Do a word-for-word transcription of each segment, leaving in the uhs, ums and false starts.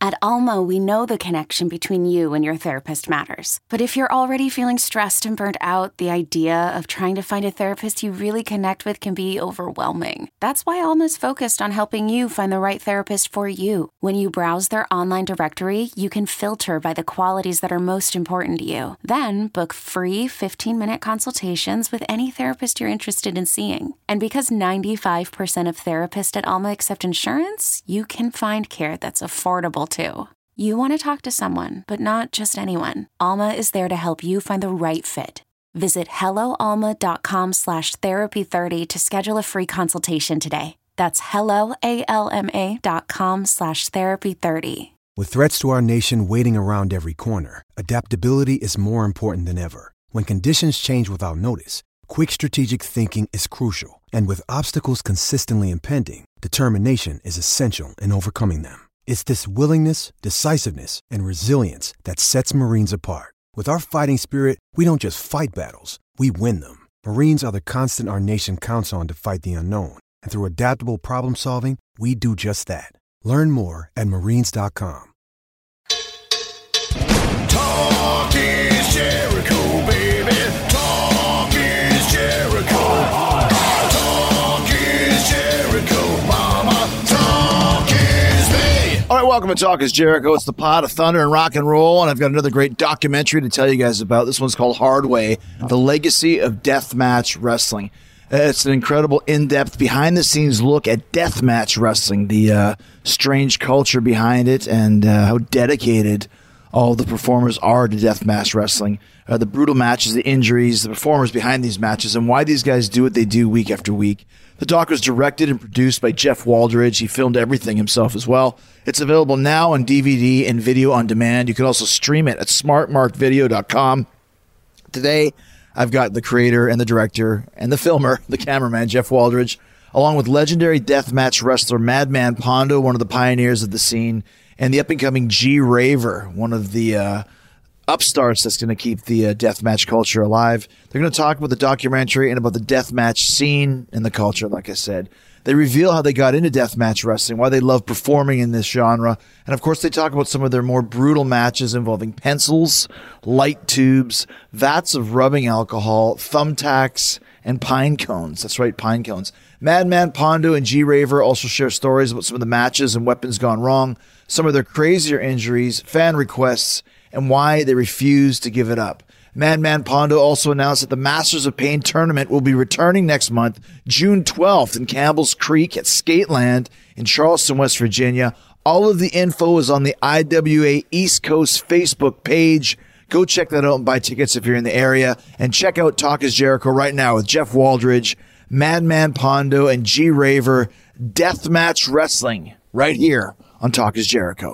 At Alma, we know the connection between you and your therapist matters. But if you're already feeling stressed and burnt out, the idea of trying to find a therapist you really connect with can be overwhelming. That's why Alma's focused on helping you find the right therapist for you. When you browse their online directory, you can filter by the qualities that are most important to you. Then book free fifteen-minute consultations with any therapist you're interested in seeing. And because ninety-five percent of therapists at Alma accept insurance, you can find care that's affordable too. You want to talk to someone, but not just anyone. Alma is there to help you find the right fit. Visit helloalma.com slash therapy30 to schedule a free consultation today. That's helloalma.com slash therapy30. With threats to our nation waiting around every corner, adaptability is more important than ever. When conditions change without notice, quick strategic thinking is crucial. And with obstacles consistently impending, determination is essential in overcoming them. It's this willingness, decisiveness, and resilience that sets Marines apart. With our fighting spirit, we don't just fight battles, we win them. Marines are the constant our nation counts on to fight the unknown. And through adaptable problem solving, we do just that. Learn more at marines dot com. Talk is Jericho, baby. Talk is Jericho. Talk is Jericho, mama. Talk is me. All right, welcome to Talk is Jericho. It's the pot of thunder and rock and roll, and I've got another great documentary to tell you guys about. This one's called Hard Way, The Legacy of Deathmatch Wrestling. It's an incredible, in-depth, behind-the-scenes look at deathmatch wrestling, the uh, strange culture behind it, and uh, how dedicated all the performers are to deathmatch wrestling. Uh, the brutal matches, the injuries, the performers behind these matches, and why these guys do what they do week after week. The doc was directed and produced by Jeff Waldridge. He filmed everything himself as well. It's available now on D V D and video on demand. You can also stream it at smart mark video dot com. Today, I've got the creator and the director and the filmer, the cameraman, Jeff Waldridge, along with legendary deathmatch wrestler Madman Pondo, one of the pioneers of the scene, and the up-and-coming G Raver, one of the uh, upstarts that's going to keep the uh, deathmatch culture alive. They're going to talk about the documentary and about the deathmatch scene and the culture, like I said. They reveal how they got into deathmatch wrestling, why they love performing in this genre, and of course they talk about some of their more brutal matches involving pencils, light tubes, vats of rubbing alcohol, thumbtacks, and pine cones. That's right, pine cones. Madman Pondo and G Raver also share stories about some of the matches and weapons gone wrong, some of their crazier injuries, fan requests, and why they refuse to give it up. Madman Pondo also announced that the Masters of Pain tournament will be returning next month, June twelfth, in Campbell's Creek at Skateland in Charleston, West Virginia. All of the info is on the I W A East Coast Facebook page. Go check that out and buy tickets if you're in the area. And check out Talk is Jericho right now with Jeff Waldridge, Madman Pondo, and G Raver. Deathmatch Wrestling right here on Talk is Jericho.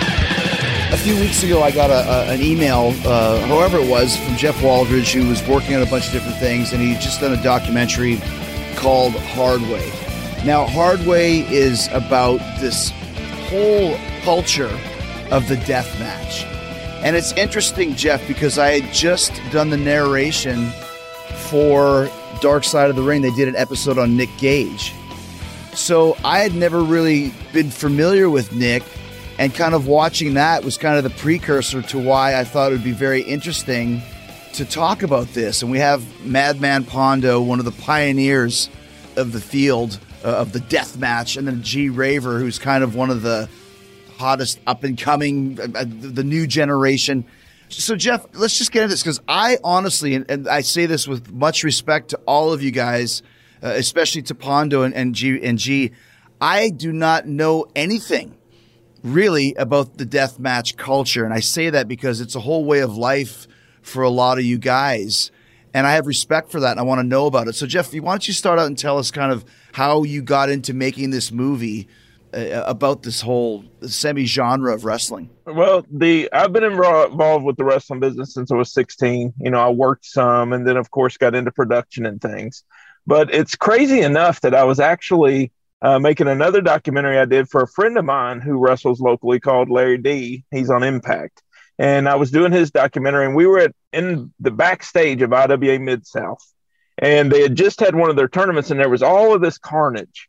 A few weeks ago, I got a, a, an email, uh, however it was, from Jeff Waldridge, who was working on a bunch of different things, and he'd just done a documentary called Hard Way. Now, Hard Way is about this whole culture of the death match. And it's interesting, Jeff, because I had just done the narration for Dark Side of the Ring. They did an episode on Nick Gage. So I had never really been familiar with Nick, and kind of watching that was kind of the precursor to why I thought it would be very interesting to talk about this. And we have Madman Pondo, one of the pioneers of the field uh, of the death match, and then G Raver, who's kind of one of the hottest up-and-coming, uh, the new generation. So, Jeff, let's just get into this, because I honestly, and, and I say this with much respect to all of you guys, uh, especially to Pondo and, and, G, and G, I do not know anything really about the death match culture. And I say that because it's a whole way of life for a lot of you guys. And I have respect for that, and I want to know about it. So, Jeff, why don't you start out and tell us kind of how you got into making this movie uh, about this whole semi-genre of wrestling? Well, the I've been involved with the wrestling business since I was sixteen. You know, I worked some, and then, of course, got into production and things. But it's crazy enough that I was actually Uh, making another documentary I did for a friend of mine who wrestles locally called Larry D. He's on Impact. And I was doing his documentary, and we were at, in the backstage of I W A Mid-South. And they had just had one of their tournaments, and there was all of this carnage.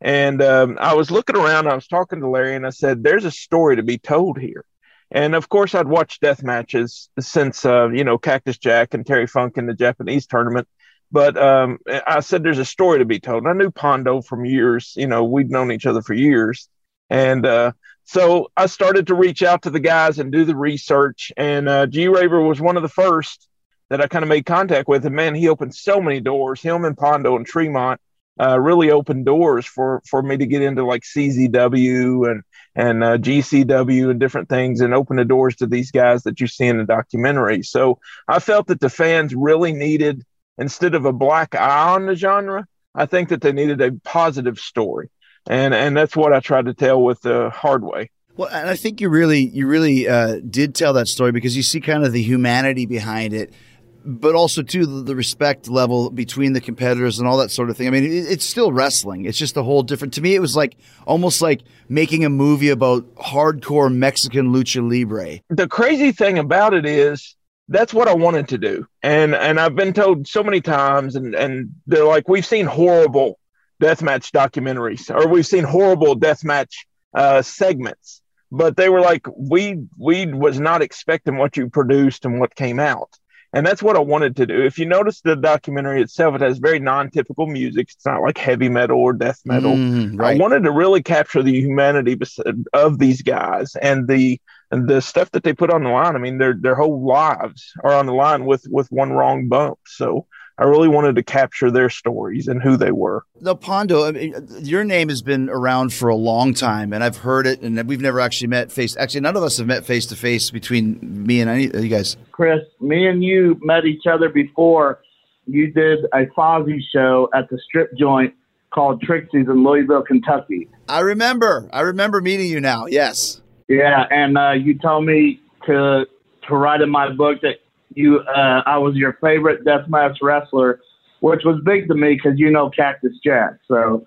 And um, I was looking around, I was talking to Larry, and I said, there's a story to be told here. And of course, I'd watched death matches since, uh, you know, Cactus Jack and Terry Funk in the Japanese tournament. But um, I said, there's a story to be told. And I knew Pondo from years, you know, we'd known each other for years. And uh, so I started to reach out to the guys and do the research. And uh, G Raver was one of the first that I kind of made contact with. And man, he opened so many doors. Him and Pondo and Tremont uh, really opened doors for, for me to get into like C Z W and, and uh, G C W and different things, and open the doors to these guys that you see in the documentary. So I felt that the fans really needed, instead of a black eye on the genre, I think that they needed a positive story. And and that's what I tried to tell with the Hard Way. Well, and I think you really, you really uh, did tell that story, because you see kind of the humanity behind it, but also too the, the respect level between the competitors and all that sort of thing. I mean, it, it's still wrestling. It's just a whole different. To me, it was like almost like making a movie about hardcore Mexican lucha libre. The crazy thing about it is, that's what I wanted to do. And and I've been told so many times, and, and they're like, we've seen horrible deathmatch documentaries, or we've seen horrible deathmatch uh, segments. But they were like, we we was not expecting what you produced and what came out. And that's what I wanted to do. If you notice the documentary itself, it has very non-typical music. It's not like heavy metal or death metal. Mm, right. I wanted to really capture the humanity of these guys and the and the stuff that they put on the line. I mean, their their whole lives are on the line with with one wrong bump. So I really wanted to capture their stories and who they were. Now, Pondo, I mean, your name has been around for a long time, and I've heard it, and we've never actually met face. Actually, none of us have met face to face between me and any you guys. Chris, me and you met each other before. You did a Fozzy show at the strip joint called Trixie's in Louisville, Kentucky. I remember. I remember meeting you now. Yes. Yeah, and uh, you told me to to write in my book that you uh, I was your favorite deathmatch wrestler, which was big to me because you know Cactus Jack. So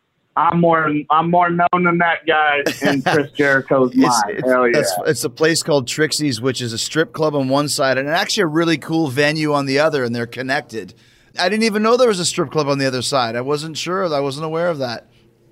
I'm more I'm more known than that guy in Chris Jericho's mind. It's, Hell yeah! It's, it's a place called Trixie's, which is a strip club on one side and actually a really cool venue on the other, and they're connected. I didn't even know there was a strip club on the other side. I wasn't sure. I wasn't aware of that.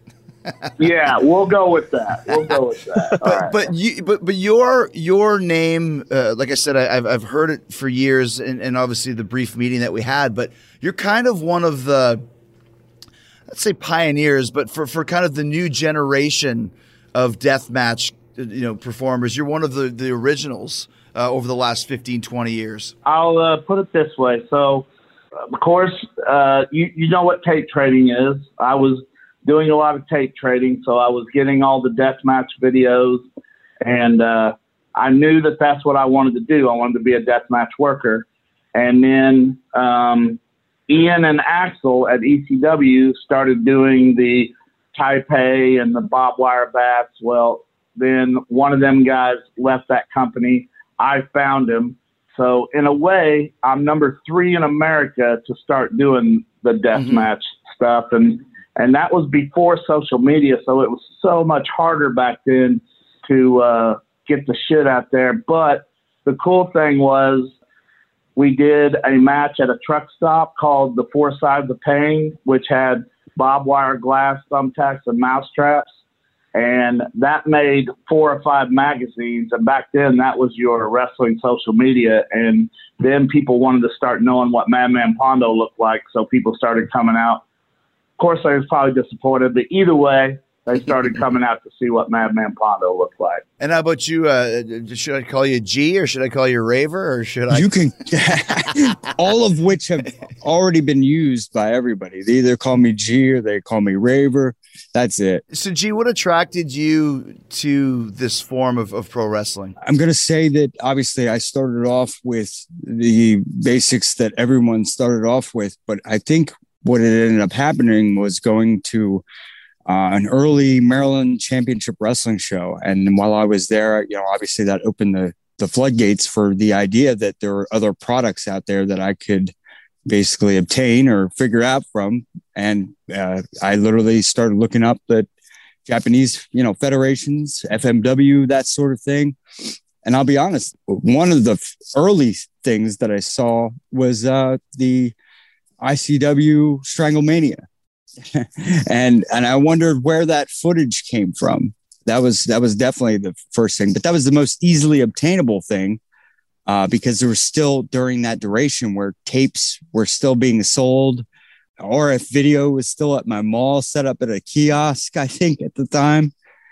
Yeah, we'll go with that. We'll go with that. but, right. but you, but but your your name, uh, like I said, I, I've I've heard it for years, and, and obviously the brief meeting that we had. But you're kind of one of the, let's say, pioneers, but for, for kind of the new generation of deathmatch, you know, performers. You're one of the the originals uh, over the last fifteen, twenty years. I'll uh, put it this way. So, of course, uh, you you know what tape trading is. I was doing a lot of tape trading, so I was getting all the deathmatch videos, and uh, I knew that that's what I wanted to do. I wanted to be a deathmatch worker. And then um, Ian and Axel at E C W started doing the Taipei and the barbed wire bats. Well, then one of them guys left that company. I found him. So in a way, I'm number three in America to start doing the deathmatch mm-hmm. stuff. And And that was before social media, so it was so much harder back then to uh, get the shit out there. But the cool thing was we did a match at a truck stop called the Four Sides of Pain, which had barbed wire glass, thumbtacks, and mousetraps. And that made four or five magazines. And back then, that was your wrestling social media. And then people wanted to start knowing what Madman Pondo looked like, so people started coming out. Of course, I was probably disappointed, but either way, they started coming out to see what Madman Pondo looked like. And how about you? Uh, should I call you G, or should I call you Raver, or should I? You can, all of which have already been used by everybody. They either call me G or they call me Raver. That's it. So, G, what attracted you to this form of, of pro wrestling? I'm going to say that obviously I started off with the basics that everyone started off with, but I think what it ended up happening was going to uh, an early Maryland Championship Wrestling show. And while I was there, you know, obviously that opened the, the floodgates for the idea that there were other products out there that I could basically obtain or figure out from. And uh, I literally started looking up the Japanese, you know, federations, F M W, that sort of thing. And I'll be honest, one of the early things that I saw was uh, the I C W Stranglemania. and and I wondered where that footage came from. That was that was definitely the first thing, but that was the most easily obtainable thing uh, because there was still during that duration where tapes were still being sold. R F video was still at my mall, set up at a kiosk, I think, at the time.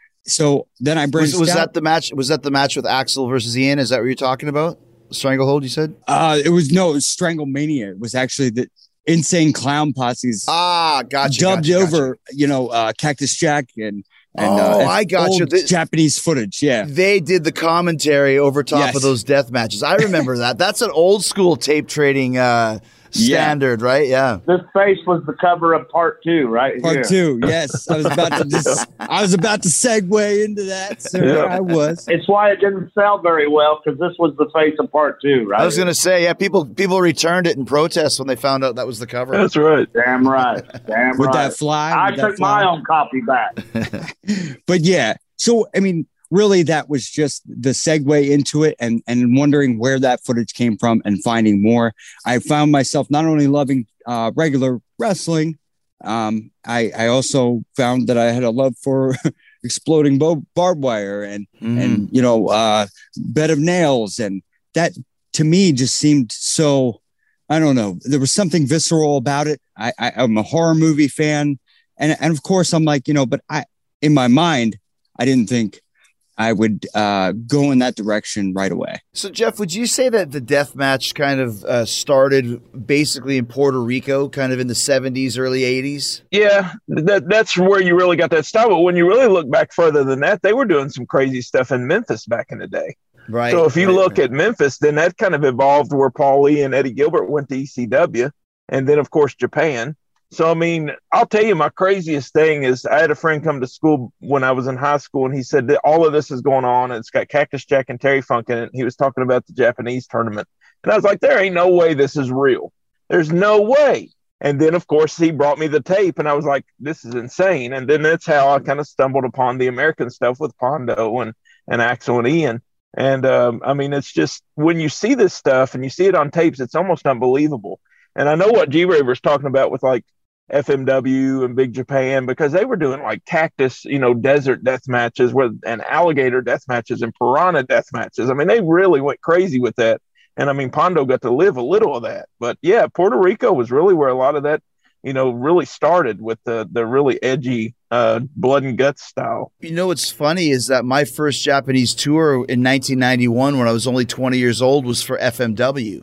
So then I branched was, was out. that the match? Was that the match with Axel versus Ian? Is that what you're talking about? Stranglehold, you said? Uh, it was no, it was Stranglemania. It was actually the Insane Clown Posse's ah, gotcha, dubbed gotcha, over, gotcha. you know, uh, Cactus Jack and and oh, uh, I got you. The, Japanese footage, yeah. They did the commentary over top yes. of those death matches. I remember that. That's an old school tape trading uh, standard, yeah. right? Yeah. This face was the cover of part two, right? Part here. two, yes. I was about to just, I was about to segue into that. So yeah. I was. It's why it didn't sell very well because this was the face of part two, right? I was going to say, yeah, people people returned it in protest when they found out that was the cover. That's right. Damn right. Damn Would right. that fly? I Would took fly? my own copy back. But yeah, so I mean, really, that was just the segue into it, and and wondering where that footage came from and finding more. I found myself not only loving uh, regular wrestling, um, I I also found that I had a love for exploding bo- barbed wire and mm. and you know uh, bed of nails, and that to me just seemed so. I don't know. There was something visceral about it. I, I I'm a horror movie fan, and and of course I'm like you know, but I in my mind I didn't think I would uh, go in that direction right away. So, Jeff, would you say that the death match kind of uh, started basically in Puerto Rico, kind of in the seventies, early eighties? Yeah, that that's where you really got that style. But when you really look back further than that, they were doing some crazy stuff in Memphis back in the day. Right. So if you right, look right. at Memphis, then that kind of evolved where Paul Lee and Eddie Gilbert went to E C W, and then, of course, Japan. So, I mean, I'll tell you, my craziest thing is I had a friend come to school when I was in high school, and he said that all of this is going on, and it's got Cactus Jack and Terry Funk in it. And he was talking about the Japanese tournament. And I was like, there ain't no way this is real. There's no way. And then, of course, he brought me the tape, and I was like, this is insane. And then that's how I kind of stumbled upon the American stuff with Pondo and, and Axel and Ian. And, um, I mean, it's just when you see this stuff and you see it on tapes, it's almost unbelievable. And I know what G-Raver's talking about with, like, F M W and Big Japan, because they were doing like cactus, you know, desert death matches with and alligator death matches and piranha death matches. I mean, they really went crazy with that. And I mean, Pondo got to live a little of that. But yeah, Puerto Rico was really where a lot of that, you know, really started with the the really edgy uh, blood and guts style. You know, what's funny is that my first Japanese tour in nineteen ninety-one, when I was only twenty years old, was for F M W.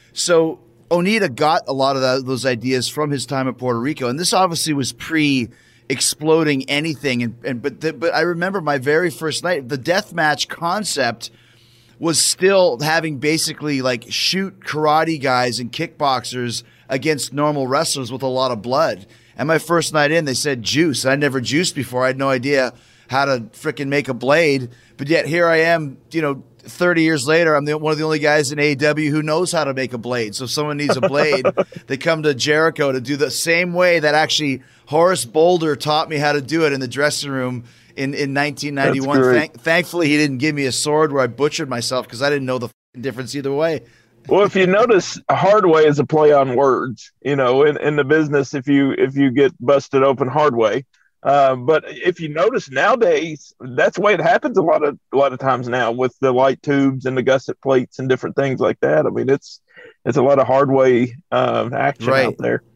So Onita got a lot of that, those ideas from his time at Puerto Rico, and this obviously was pre-exploding anything. And, and but the, but I remember my very first night, the death match concept was still having basically like shoot karate guys and kickboxers against normal wrestlers with a lot of blood. And my first night in, they said juice. I never juiced before. I had no idea how to frickin' make a blade, but yet here I am, you know. thirty years later, I'm the, one of the only guys in A E W who knows how to make a blade. So if someone needs a blade, they come to Jericho to do the same way that actually Horace Boulder taught me how to do it in the dressing room in, in nineteen ninety-one. Thank, thankfully, he didn't give me a sword where I butchered myself because I didn't know the difference either way. Well, if you notice, a hard way is a play on words. You know, in, in the business, if you if you get busted open hard way. Uh, but if you notice nowadays, that's the way it happens a lot of a lot of times now with the light tubes and the gusset plates and different things like that. I mean, it's it's a lot of hard way uh, action right. out there.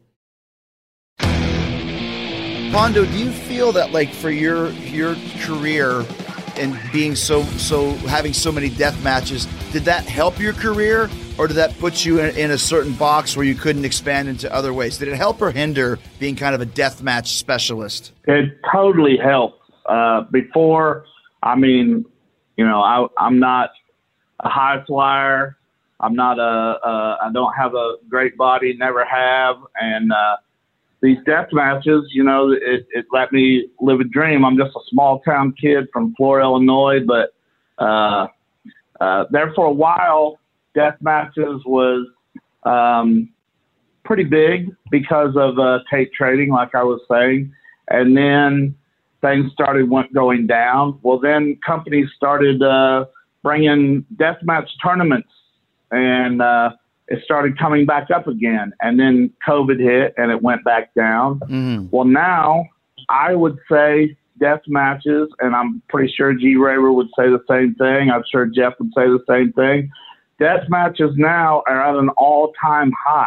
Pondo, do you feel that like for your your career and being so so having so many death matches, did that help your career? Or did that put you in, in a certain box where you couldn't expand into other ways? Did it help or hinder being kind of a deathmatch specialist? It totally helped. Uh, before, I mean, you know, I, I'm not a high flyer. I'm not a, a, I don't have a great body, never have. And uh, these death matches, you know, it, it let me live a dream. I'm just a small town kid from Florida, Illinois, but uh, uh, there for a while, death matches was um, pretty big because of uh, tape trading, like I was saying. And then things started went going down. Well, then companies started uh, bringing death match tournaments. And uh, it started coming back up again. And then COVID hit and it went back down. Mm. Well, now I would say death matches, and I'm pretty sure G Raver would say the same thing. I'm sure Jeff would say the same thing. Death matches now are at an all-time high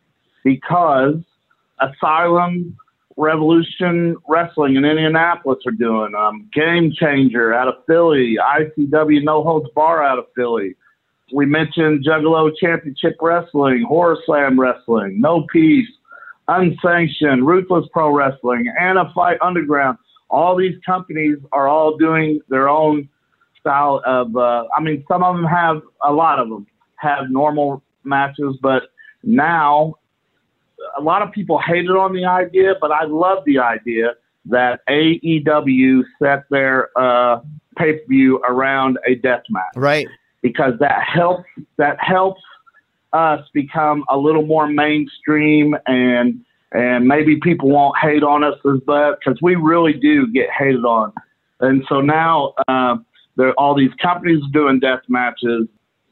because Asylum, Revolution Wrestling in Indianapolis are doing um, Game Changer out of Philly, I C W No Holds Bar out of Philly. We mentioned Juggalo Championship Wrestling, Horror Slam Wrestling, No Peace, Unsanctioned, Ruthless Pro Wrestling, Anna Fight Underground. All these companies are all doing their own style of, uh, I mean, some of them have, a lot of them have normal matches, but now a lot of people hated on the idea, but I love the idea that A E W set their uh, pay-per-view around a death match. Right. Because that helps, that helps us become a little more mainstream, and and maybe people won't hate on us as much, because we really do get hated on. And so now uh, there are all these companies doing death matches.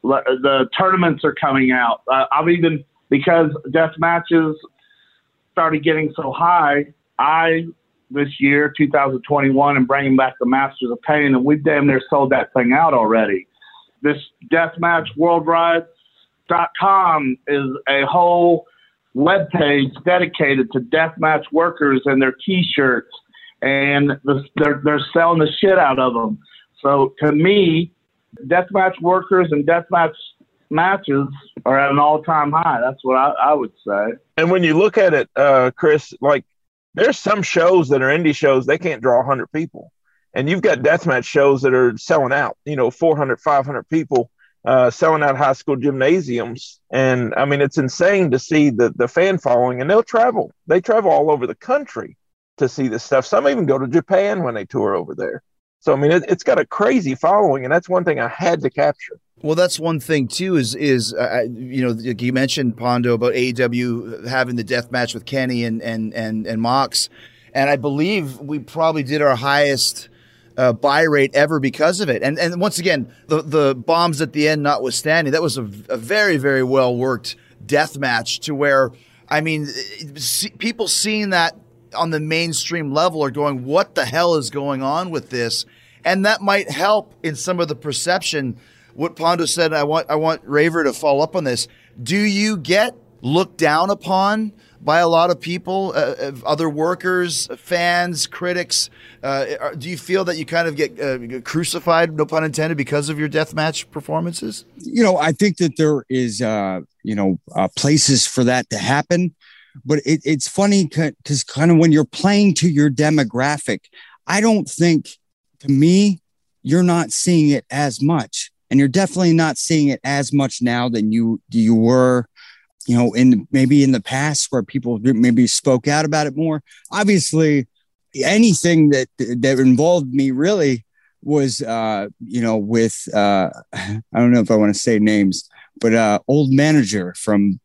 The tournaments are coming out. Uh, I've even, because death matches started getting so high, I, this year, two thousand twenty-one, am bringing back the Masters of Pain, and we've damn near sold that thing out already. This Deathmatch Worldwide dot com is a whole webpage dedicated to deathmatch workers and their T-shirts, and the, they're, they're selling the shit out of them. So to me, deathmatch workers and deathmatch matches are at an all-time high. That's what I, I would say. And when you look at it, uh, Chris, like there's some shows that are indie shows, they can't draw one hundred people. And you've got deathmatch shows that are selling out, you know, four hundred, five hundred people uh, selling out high school gymnasiums. And, I mean, it's insane to see the, the fan following. And they'll travel. They travel all over the country to see this stuff. Some even go to Japan when they tour over there. So, I mean, it, it's got a crazy following, and that's one thing I had to capture. Well, that's one thing, too, is, is uh, you know, you mentioned, Pondo, about A E W having the death match with Kenny and, and, and, and Mox. And I believe we probably did our highest uh, buy rate ever because of it. And and once again, the, the bombs at the end notwithstanding, that was a, a very, very well-worked death match to where, I mean, see, people seeing that on the mainstream level are going, what the hell is going on with this? And that might help in some of the perception. What Pondo said, I want I want Raver to follow up on this. Do you get looked down upon by a lot of people, uh, other workers, fans, critics? Uh, do you feel that you kind of get uh, crucified, no pun intended, because of your deathmatch performances? You know, I think that there is, uh, you know, uh, places for that to happen. But it, it's funny because kind of when you're playing to your demographic, I don't think, to me, you're not seeing it as much. And you're definitely not seeing it as much now than you you were, you know, in maybe in the past where people maybe spoke out about it more. Obviously, anything that that involved me really was, uh, you know, with, uh, I don't know if I want to say names, but uh, old manager from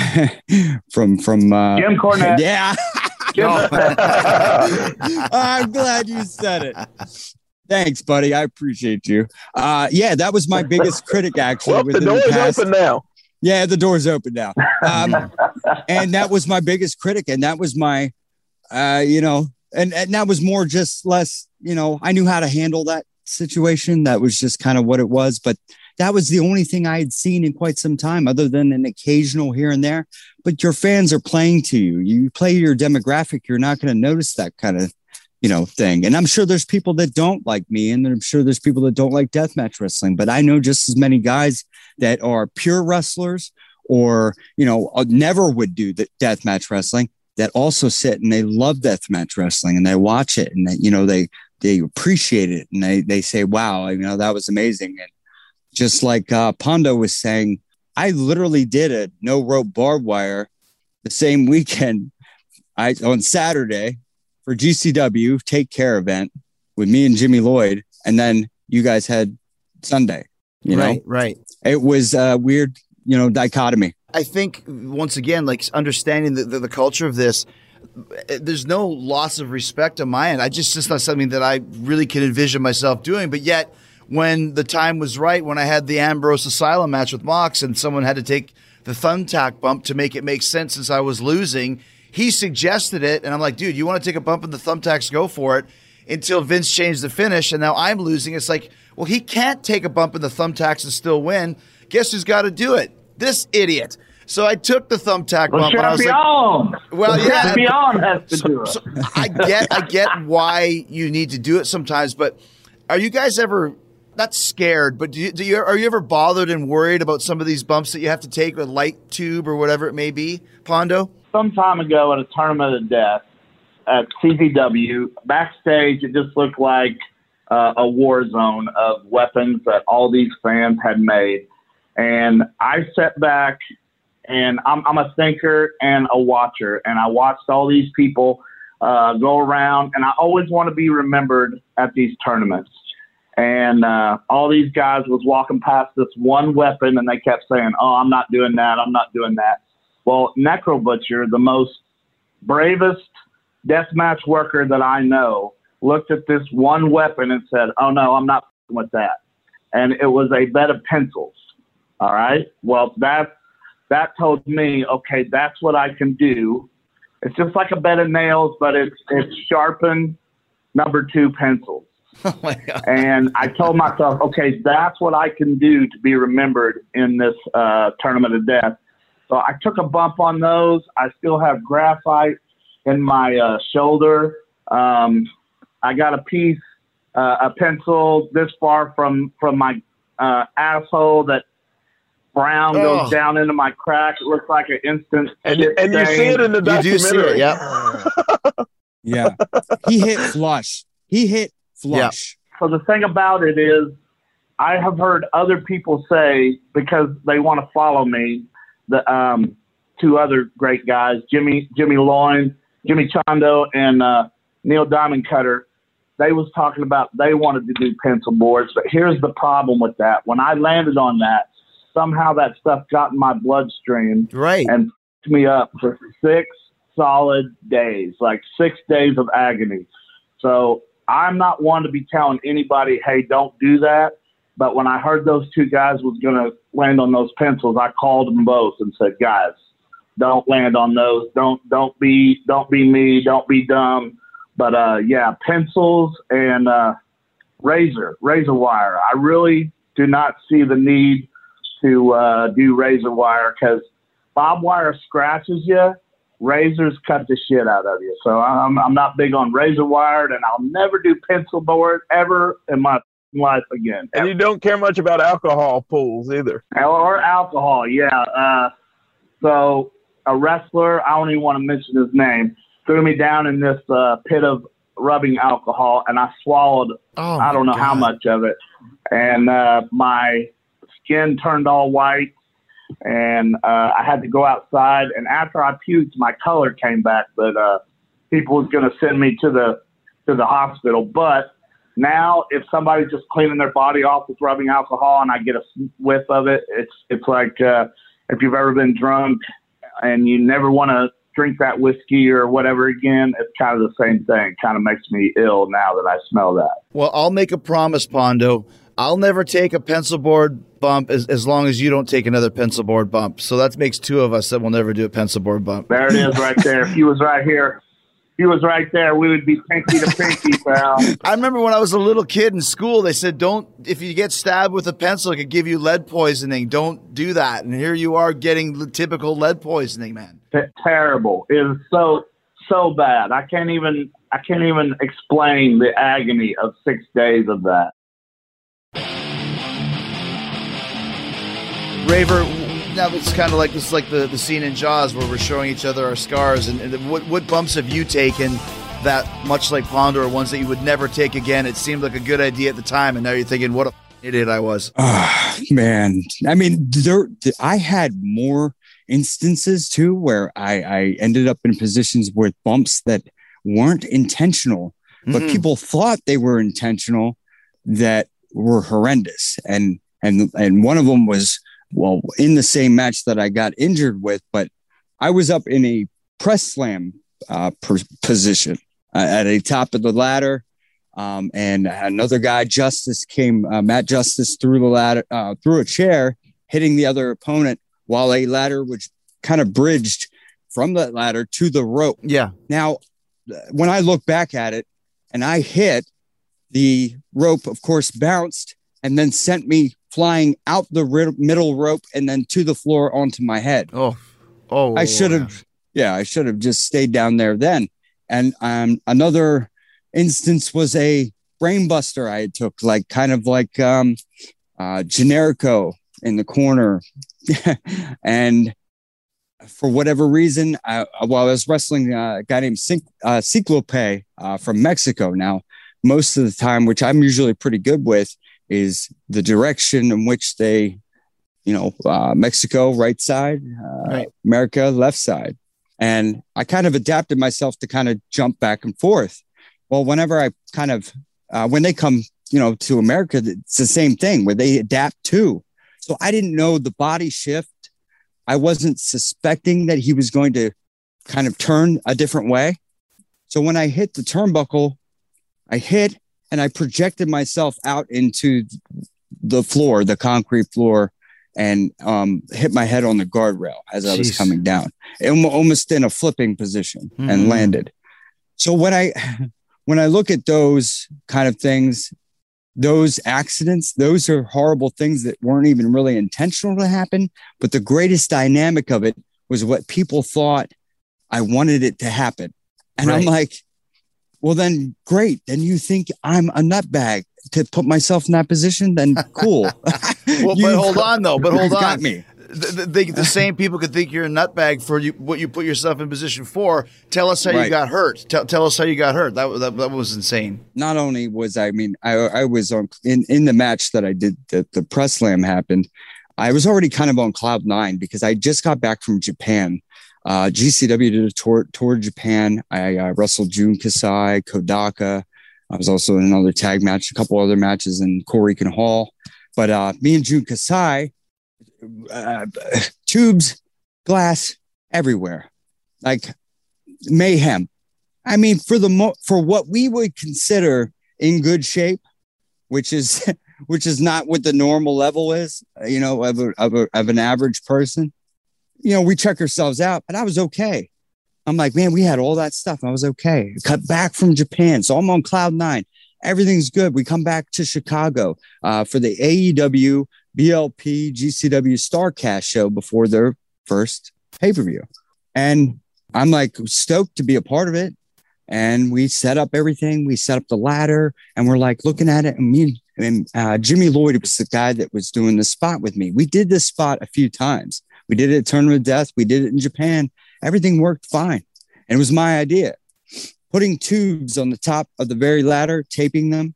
from from uh, Jim Cornette. Yeah. I'm glad you said it. Thanks, buddy. I appreciate you. Uh, yeah, that was my biggest critic, actually. Well, the door's the open now. Yeah, the door's open now. Um, and that was my biggest critic. And that was my, uh, you know, and, and that was more just less, you know, I knew how to handle that situation. That was just kind of what it was. But that was the only thing I had seen in quite some time, other than an occasional here and there. But your fans are playing to you. You play your demographic, you're not going to notice that kind of, you know, thing. And I'm sure there's people that don't like me, and I'm sure there's people that don't like deathmatch wrestling, but I know just as many guys that are pure wrestlers or, you know, never would do the deathmatch wrestling that also sit and they love deathmatch wrestling and they watch it and they, you know, they, they appreciate it and they, they say, wow, you know, that was amazing. And just like uh, Pondo was saying, I literally did a no rope barbed wire the same weekend I on Saturday for G C W Take Care event with me and Jimmy Lloyd. And then you guys had Sunday, you right, know, right. It was a weird, you know, dichotomy. I think once again, like understanding the, the, the culture of this, there's no loss of respect on my end. I just, it's not something that I really can envision myself doing, but yet when the time was right, when I had the Ambrose Asylum match with Mox and someone had to take the thumbtack bump to make it make sense since I was losing. He suggested it, and I'm like, dude, you want to take a bump in the thumbtacks, go for it, until Vince changed the finish, and now I'm losing. It's like, well, he can't take a bump in the thumbtacks and still win. Guess who's got to do it? This idiot. So I took the thumbtack Well, bump, and I was champion. like, well, yeah. Champion has to So, do it. so I get, I get why you need to do it sometimes, but are you guys ever not scared? But do you, do you are you ever bothered and worried about some of these bumps that you have to take with light tube or whatever it may be, Pondo? Some time ago at a tournament of death at C Z W, backstage, it just looked like uh, a war zone of weapons that all these fans had made, and I sat back. And I'm, I'm a thinker and a watcher, and I watched all these people uh, go around, and I always want to be remembered at these tournaments. And uh, all these guys was walking past this one weapon, and they kept saying, oh, I'm not doing that, I'm not doing that. Well, Necro Butcher, the most bravest deathmatch worker that I know, looked at this one weapon and said, oh, no, I'm not with that. And it was a bed of pencils, all right? Well, that's That told me, okay, that's what I can do. It's just like a bed of nails, but it's it's sharpened number two pencils. Oh my God. And I told myself, okay, that's what I can do to be remembered in this uh, tournament of death. So I took a bump on those. I still have graphite in my uh, shoulder. Um, I got a piece, uh, a pencil this far from from my uh, asshole that brown goes oh. down into my crack. It looks like an instant And, shit and you stain. see it in the You do see documentary. it, yeah. Yeah. He hit flush. He hit flush. So the thing about it is, I have heard other people say, because they want to follow me, the um, two other great guys, Jimmy Jimmy Loin, Jimmy Chondo, and uh, Neil Diamond Cutter, they was talking about they wanted to do pencil boards. But here's the problem with that. When I landed on that, somehow that stuff got in my bloodstream Right. and f***ed me up for six solid days, like six days of agony. So I'm not one to be telling anybody, hey, don't do that. But when I heard those two guys was going to land on those pencils, I called them both and said, guys, don't land on those. Don't don't be don't be me. Don't be dumb. But uh, yeah, pencils and uh, razor razor wire. I really do not see the need to uh, do razor wire, because barbed wire scratches you, razors cut the shit out of you. So I'm I'm not big on razor wired, and I'll never do pencil board ever in my life again. And you don't care much about alcohol pools either. Or alcohol, yeah. Uh, so a wrestler, I don't even want to mention his name, threw me down in this uh, pit of rubbing alcohol, and I swallowed Oh, I don't know my how God. much of it, and uh, my skin turned all white, and uh, I had to go outside. And after I puked, my color came back, but uh, people was going to send me to the to the hospital. But now, if somebody's just cleaning their body off with rubbing alcohol, and I get a whiff of it, it's it's like uh, if you've ever been drunk and you never want to drink that whiskey or whatever again, it's kind of the same thing. It kind of makes me ill now that I smell that. Well, I'll make a promise, Pondo. I'll never take a pencil board bump as, as long as you don't take another pencil board bump. So that makes two of us that will never do a pencil board bump. There it is right there. If he was right here, if he was right there, we would be pinky to pinky, pal. I remember when I was a little kid in school, they said, don't, if you get stabbed with a pencil, it could give you lead poisoning. Don't do that. And here you are getting the typical lead poisoning, man. T- terrible. It is so, so bad. I can't even, I can't even explain the agony of six days of that. Raver, now it's kind of like this, like the, the scene in Jaws where we're showing each other our scars. And, and what, what bumps have you taken that, much like Pondo, are ones that you would never take again? It seemed like a good idea at the time, and now you're thinking, what a idiot I was. Oh, man. I mean, there, I had more instances too where I, I ended up in positions with bumps that weren't intentional, but Mhm. people thought they were intentional, that were horrendous. And and and one of them was, well, in the same match that I got injured with, but I was up in a press slam uh, per- position uh, at a top of the ladder. Um, and another guy, Justice, came, uh, Matt Justice, through the ladder, uh, through a chair, hitting the other opponent while a ladder which kind of bridged from that ladder to the rope. Yeah. Now, when I look back at it and I hit, the rope, of course, bounced and then sent me flying out the ri- middle rope and then to the floor onto my head. Oh, oh, I should have, yeah, I should have just stayed down there then. And um, another instance was a brain buster I took, like kind of like um, uh, Generico in the corner. And for whatever reason, I, while I was wrestling uh, a guy named Cin- uh, Ciclope uh, from Mexico. Now, most of the time, which I'm usually pretty good with, is the direction in which they, you know, uh, Mexico, right side, uh, right. America, left side. And I kind of adapted myself to kind of jump back and forth. Well, whenever I kind of, uh, when they come, you know, to America, it's the same thing where they adapt too. So I didn't know the body shift. I wasn't suspecting that he was going to kind of turn a different way. So when I hit the turnbuckle, I hit and I projected myself out into the floor, the concrete floor, and um, hit my head on the guardrail as I was Jeez. coming down, almost in a flipping position, Mm-hmm. and landed. So when I when I look at those kind of things, those accidents, those are horrible things that weren't even really intentional to happen. But the greatest dynamic of it was what people thought I wanted it to happen. And Right. I'm like, well, then great. Then you think I'm a nutbag to put myself in that position? Then cool. Well, but You've hold got- on, though. But hold you've on. got me. The, the, the same people could think you're a nutbag for you, what you put yourself in position for. Tell us how you Right. got hurt. Tell, tell us how you got hurt. That, that that was insane. Not only was I, I mean, I, I was on in, in the match that I did, that the press slam happened. I was already kind of on cloud nine because I just got back from Japan. Uh, G C W did a tour, tour to Japan. I uh, wrestled Jun Kasai, Kodaka. I was also in another tag match, a couple other matches in Korakuen Hall. But uh, me and Jun Kasai, uh, tubes, glass everywhere, like mayhem. I mean, for the mo- for what we would consider in good shape, which is which is not what the normal level is, you know, of a, of, a, of an average person. You know, we check ourselves out, but I was okay. I'm like, man, we had all that stuff. I was okay. Cut back from Japan, so I'm on cloud nine. Everything's good. We come back to Chicago uh, for the A E W, B L P, G C W Starcast show before their first pay-per-view. And I'm like stoked to be a part of it. And we set up everything. We set up the ladder and we're like looking at it. And me and uh, Jimmy Lloyd was the guy that was doing the spot with me. We did this spot a few times. We did it at Tournament of Death. We did it in Japan. Everything worked fine. And it was my idea. Putting tubes on the top of the very ladder, taping them,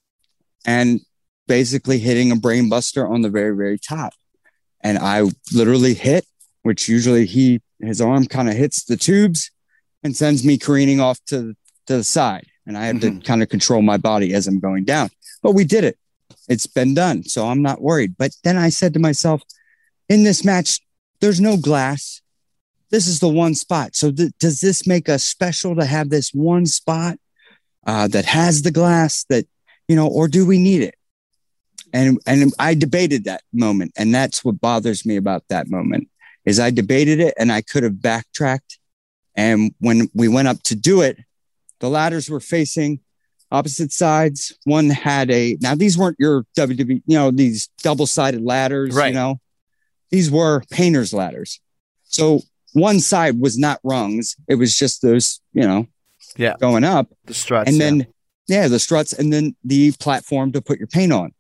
and basically hitting a brain buster on the very, very top. And I literally hit, which usually he, his arm kind of hits the tubes and sends me careening off to, to the side. And I had Mm-hmm. to kind of control my body as I'm going down. But we did it. It's been done. So I'm not worried. But then I said to myself, in this match, there's no glass. This is the one spot. So th- does this make us special to have this one spot uh, that has the glass that, you know, or do we need it? And, and I debated that moment. And that's what bothers me about that moment is I debated it and I could have backtracked. And when we went up to do it, the ladders were facing opposite sides. One had a, now these weren't your W W E, you know, these double-sided ladders, Right. you know, these were painter's ladders. So one side was not rungs. It was just those, you know, Yeah. going up. The struts. And yeah. then, yeah, the struts and then the platform to put your paint on.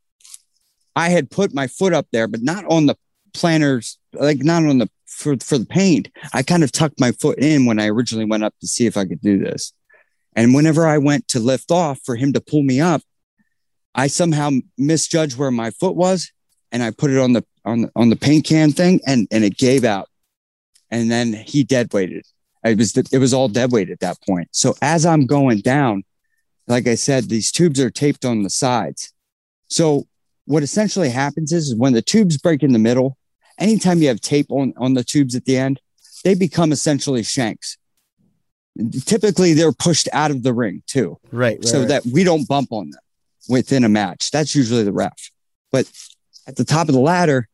I had put my foot up there, but not on the planters, like not on the, for, for the paint. I kind of tucked my foot in when I originally went up to see if I could do this. And whenever I went to lift off for him to pull me up, I somehow misjudged where my foot was. And I put it on the, on the, on the paint can thing and, and it gave out. And then he dead weighted. It was, it was all dead weight at that point. So as I'm going down, like I said, these tubes are taped on the sides. So what essentially happens is, is when the tubes break in the middle, anytime you have tape on, on the tubes at the end, they become essentially shanks. Typically they're pushed out of the ring too. Right. right So right. that we don't bump on them within a match. That's usually the ref. But at the top of the ladder,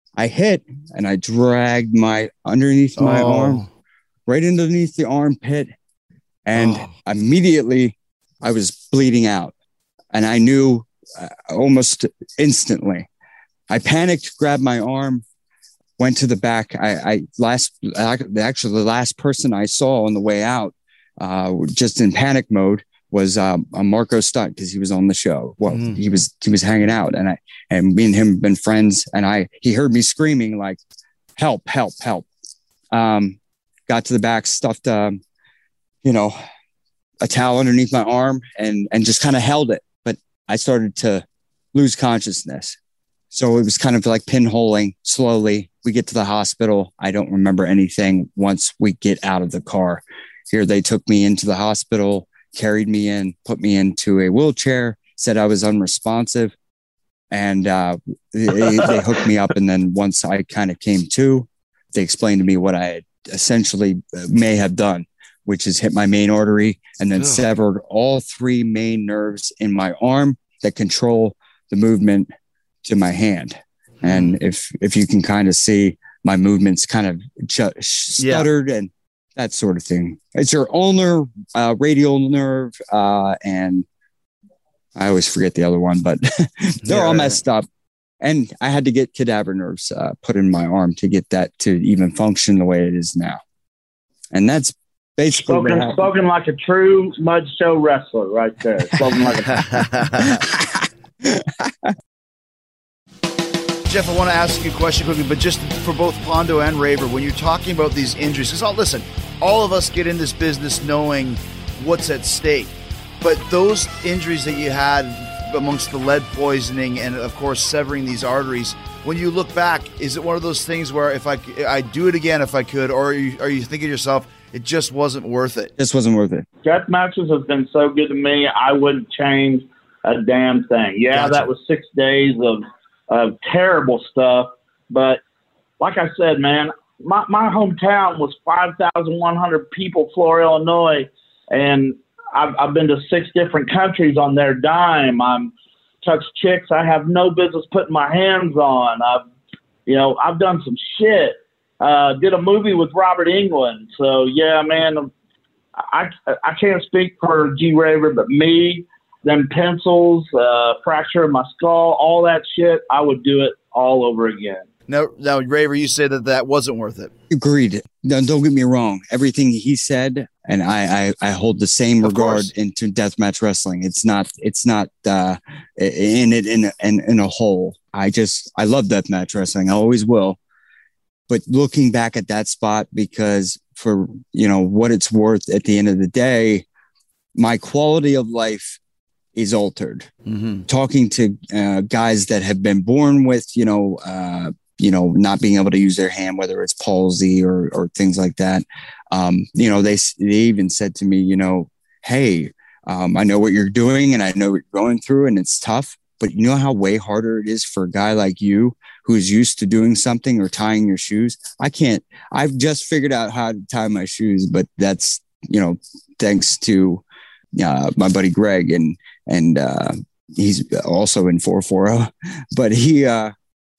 I hit and I dragged my underneath my Oh. arm, right underneath the armpit. And Oh. immediately I was bleeding out. And I knew uh, almost instantly. I panicked, grabbed my arm, went to the back. I, I last, actually the last person I saw on the way out, uh, just in panic mode, was um, a Marco Stunt, because he was on the show. Well, Mm. he was he was hanging out, and I and me and him have been friends. And I he heard me screaming like, "Help! Help! Help!" Um, got to the back, stuffed, um, you know, a towel underneath my arm, and and just kind of held it. But I started to lose consciousness, so it was kind of like pinholing slowly. We get to the hospital. I don't remember anything. Once we get out of the car, here they took me into the hospital, carried me in, put me into a wheelchair, said I was unresponsive, and uh, they, they hooked me up. And then once I kind of came to, they explained to me what I had essentially may have done, which is hit my main artery and then Ugh. severed all three main nerves in my arm that control the movement to my hand. And if if you can kind of see, my movements kind of ch- stuttered and that sort of thing. It's your ulnar, uh, radial nerve, uh, and I always forget the other one, but they're Yeah, all right. messed up. And I had to get cadaver nerves uh, put in my arm to get that to even function the way it is now. And that's basically what Spoken, happened. spoken like a true mud show wrestler right there. Spoken like a Jeff, I want to ask you a question quickly, but just for both Pondo and Raver, when you're talking about these injuries, because all listen, all of us get in this business knowing what's at stake, but those injuries that you had amongst the lead poisoning and, of course, severing these arteries, when you look back, is it one of those things where if I I'd do it again if I could, or are you, are you thinking to yourself, it just wasn't worth it? This wasn't worth it. death matches have been so good to me. I wouldn't change a damn thing. Yeah, Gotcha. that was six days of of terrible stuff. But like I said, man, my my hometown was five thousand one hundred people, Florida, Illinois, and I've I've been to six different countries on their dime. I'm touched chicks I have no business putting my hands on. I've you know I've done some shit. Uh, did a movie with Robert Englund. So yeah, man. I, I can't speak for G Raver, but me, them pencils, uh, fracture of my skull, all that shit, I would do it all over again. Now, now, Raver, you say that that wasn't worth it. Agreed. No, don't get me wrong. Everything he said, and I, I, I hold the same Of regard course. into deathmatch wrestling. It's not, it's not uh, in it in, in in a whole. I just, I love deathmatch wrestling. I always will. But looking back at that spot, because for you know what it's worth, at the end of the day, my quality of life is altered. Mm-hmm. Talking to uh, guys that have been born with, you know, uh, you know, not being able to use their hand, whether it's palsy or or things like that. Um, you know, they they even said to me, you know, hey, um, I know what you're doing and I know what you're going through, and it's tough. But you know how way harder it is for a guy like you who's used to doing something or tying your shoes. I can't. I've just figured out how to tie my shoes, but that's you know thanks to uh, my buddy Greg and. And uh, he's also in four forty, but he uh,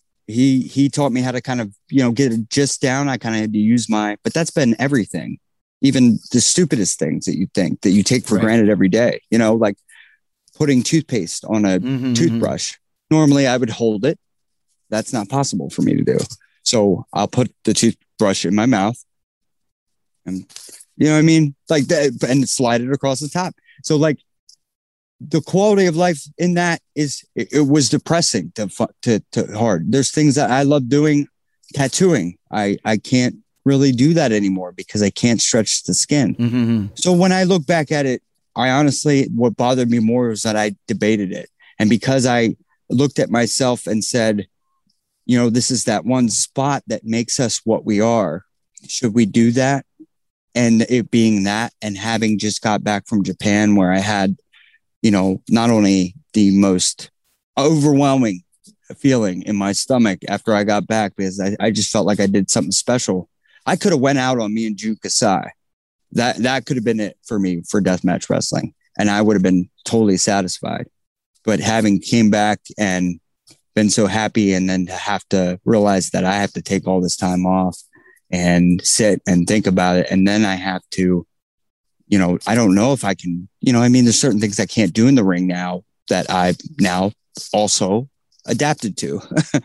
he he taught me how to kind of you know get it just down. I kind of had to use my, but that's been everything, even the stupidest things that you think that you take for Right. granted every day. You know, like putting toothpaste on a Mhm, toothbrush. Normally, I would hold it. That's not possible for me to do. So I'll put the toothbrush in my mouth, and you know what I mean, like that, and slide it across the top. So like. The quality of life in that is it, it was depressing to, to to hard. There's things that I love doing, tattooing. I I can't really do that anymore because I can't stretch the skin. Mm-hmm. So when I look back at it, I honestly, what bothered me more was that I debated it, and because I looked at myself and said, you know, this is that one spot that makes us what we are. Should we do that? And it being that, and having just got back from Japan where I had. You know, not only the most overwhelming feeling in my stomach after I got back, because I, I just felt like I did something special. I could have went out on me and Jun Kasai. That that could have been it for me for deathmatch wrestling, and I would have been totally satisfied. But having came back and been so happy. And then to have to realize that I have to take all this time off and sit and think about it. And then I have to, you know, I don't know if I can, you know, I mean, there's certain things I can't do in the ring now that I've now also adapted to,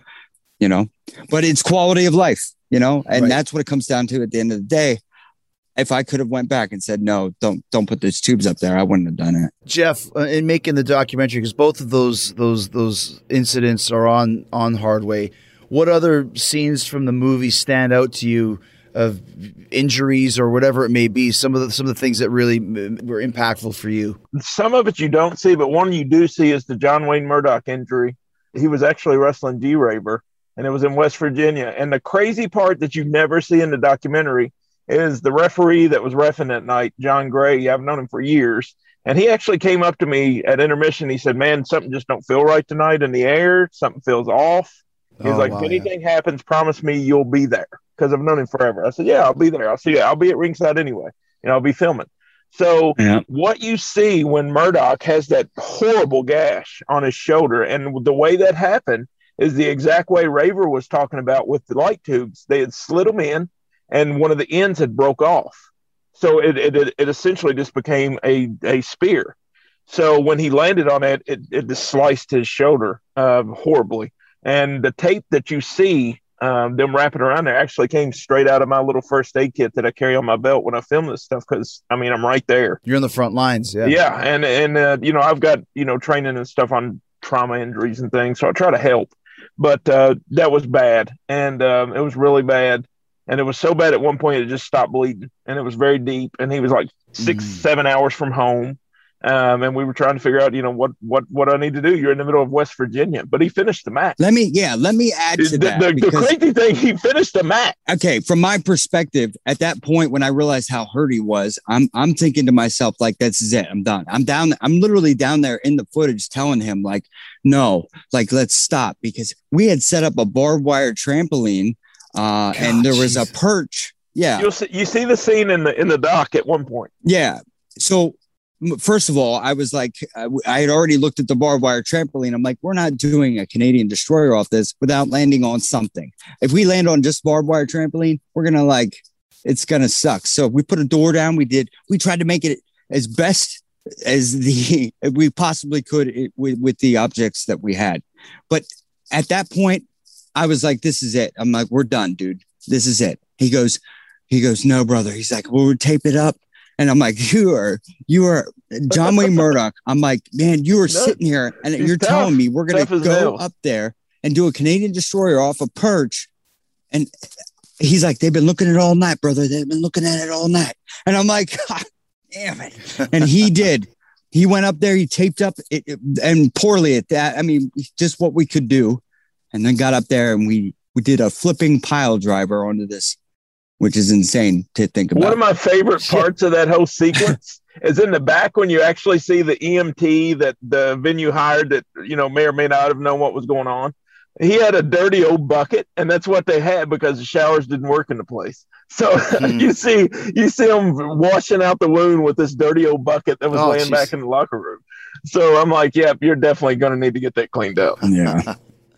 you know, but it's quality of life, you know, and Right. that's what it comes down to at the end of the day. If I could have went back and said, no, don't, don't put those tubes up there, I wouldn't have done it. Jeff, uh, in making the documentary, because both of those those those incidents are on on Hardway, what other scenes from the movie stand out to you of injuries or whatever it may be? Some of the some of the things that really m- were impactful for you. Some of it you don't see, but one you do see is the John Wayne Murdoch injury. He was actually wrestling G-Raver, and it was in West Virginia. And the crazy part that you never see in the documentary is the referee that was reffing that night, John Gray. I've known him for years. And he actually came up to me at intermission. He said, man, something just don't feel right tonight in the air. Something feels off. He's Oh, like, wow, if anything happens, promise me you'll be there. Because I've known him forever. I said, yeah, I'll be there. I'll see you. I'll be at ringside anyway. And I'll be filming. So Yeah. what you see when Murdoch has that horrible gash on his shoulder, and the way that happened is the exact way Raver was talking about with the light tubes. They had slid them in, and one of the ends had broke off. So it it, it essentially just became a, a spear. So when he landed on it, it, it just sliced his shoulder uh, horribly. And the tape that you see um, them wrapping around there actually came straight out of my little first aid kit that I carry on my belt when I film this stuff. Because, I mean, I'm right there. You're in the front lines, yeah. Yeah. And, and uh, you know, I've got, you know, training and stuff on trauma injuries and things. So I try to help. But uh, that was bad. And um, it was really bad. And it was so bad at one point, it just stopped bleeding. And it was very deep. And he was like six, Mm. seven hours from home. Um, and we were trying to figure out, you know, what, what, what I need to do. You're in the middle of West Virginia, but he finished the match. Let me, yeah, let me add to The, that. the, the because- crazy thing, he finished the match. okay, from my perspective, at that point when I realized how hurt he was, I'm I'm thinking to myself, like, this is it. I'm done. I'm down. I'm literally down there in the footage telling him, like, no, like, let's stop, because we had set up a barbed wire trampoline, uh, God, and there was jeez. a perch. Yeah, You'll see, you see the scene in the in the dock at one point. yeah. So m- first of all, I was like, I, I had already looked at the barbed wire trampoline. I'm like, we're not doing a Canadian destroyer off this without landing on something. If we land on just barbed wire trampoline, we're gonna like, it's gonna suck. So we put a door down. We did. We tried to make it as best as the we possibly could it, with with the objects that we had. But at that point, I was like, this is it. I'm like, we're done, dude. This is it. He goes, he goes, no, brother. He's like, well, we'll tape it up. And I'm like, you are, you are John Wayne Murdoch. I'm like, man, you are sitting here and he's you're tough. telling me we're going Tough to as go nails. up there and do a Canadian destroyer off a perch. And he's like, they've been looking at it all night, brother. They've been looking at it all night. And I'm like, God damn it. And he did. He went up there, he taped up it, it- and poorly at that. I mean, just what we could do. And then got up there and we, we did a flipping pile driver onto this, which is insane to think about. One of my favorite parts of that whole sequence is in the back when you actually see the E M T that the venue hired that, you know, may or may not have known what was going on. He had a dirty old bucket, and that's what they had because the showers didn't work in the place. So Hmm. you see, you see him washing out the wound with this dirty old bucket that was Oh, laying geez. back in the locker room. So I'm like, yeah, you're definitely going to need to get that cleaned up. Yeah.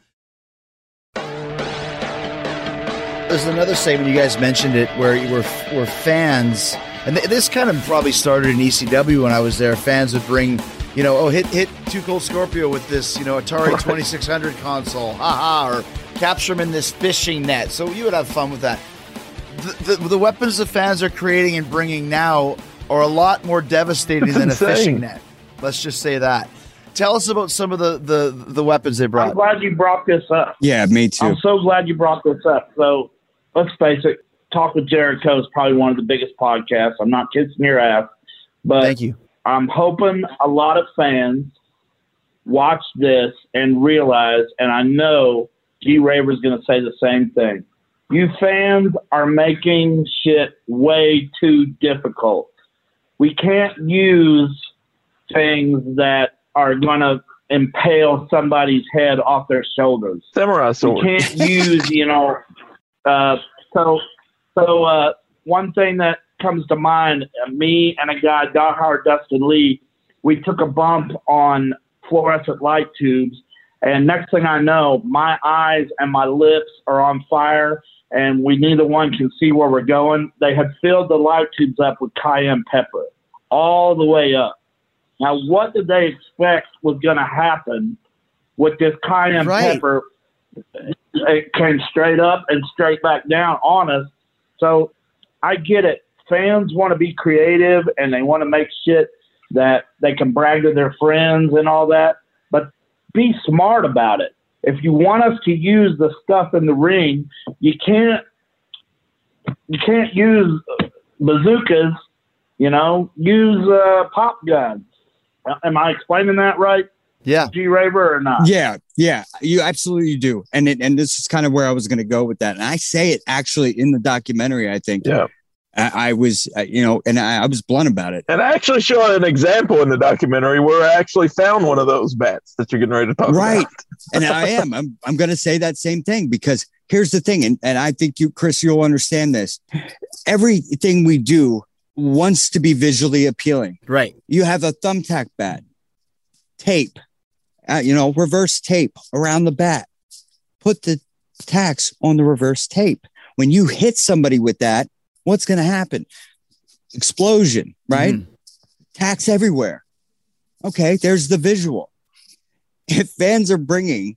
There's another segment, you guys mentioned it, where you were, were fans, and th- this kind of probably started in E C W when I was there. Fans would bring, you know, oh, hit hit Too Cold Scorpio with this, you know, Atari Right. twenty-six hundred console, haha, or capture him in this fishing net. So you would have fun with that. The, the, the weapons the fans are creating and bringing now are a lot more devastating It's than insane. a fishing net. Let's just say that. Tell us about some of the, the, the weapons they I'm brought. glad you brought this up. Yeah, me too. I'm so glad you brought this up. So let's face it, Talk with Jericho is probably one of the biggest podcasts. I'm not kissing your ass, but Thank you. I'm hoping a lot of fans watch this and realize, and I know G Raver's going to say the same thing. You fans are making shit way too difficult. We can't use things that are going to impale somebody's head off their shoulders. Samurai You sword. can't use, you know, uh, so, so, uh, one thing that comes to mind, uh, me and a guy, diehard Dustin Lee, we took a bump on fluorescent light tubes And next thing I know, my eyes and my lips are on fire, and we neither one can see where we're going. They had filled the light tubes up with cayenne pepper all the way up. Now, what did they expect was going to happen with this cayenne Right. pepper? It came straight up and straight back down on us. So I get it. Fans want to be creative, and they want to make shit that they can brag to their friends and all that. But be smart about it. If you want us to use the stuff in the ring, you can't you can't use bazookas, you know, use uh, pop guns. Am I explaining that right, Yeah. G Raver, or not? Yeah, yeah, you absolutely do. And it, and this is kind of where I was going to go with that. And I say it actually in the documentary, I think. Yeah. I, I was, uh, you know, and I, I was blunt about it. And I actually show an example in the documentary where I actually found one of those bats that you're getting ready to talk Right. about. And I am. I'm, I'm going to say that same thing because here's the thing. And, and I think you, Chris, you'll understand this. Everything we do wants to be visually appealing. Right. You have a thumbtack bat, tape, uh, you know, reverse tape around the bat. Put the tacks on the reverse tape. When you hit somebody with that, what's going to happen? Explosion, right? Mhm. Tacks everywhere. Okay, there's the visual. If fans are bringing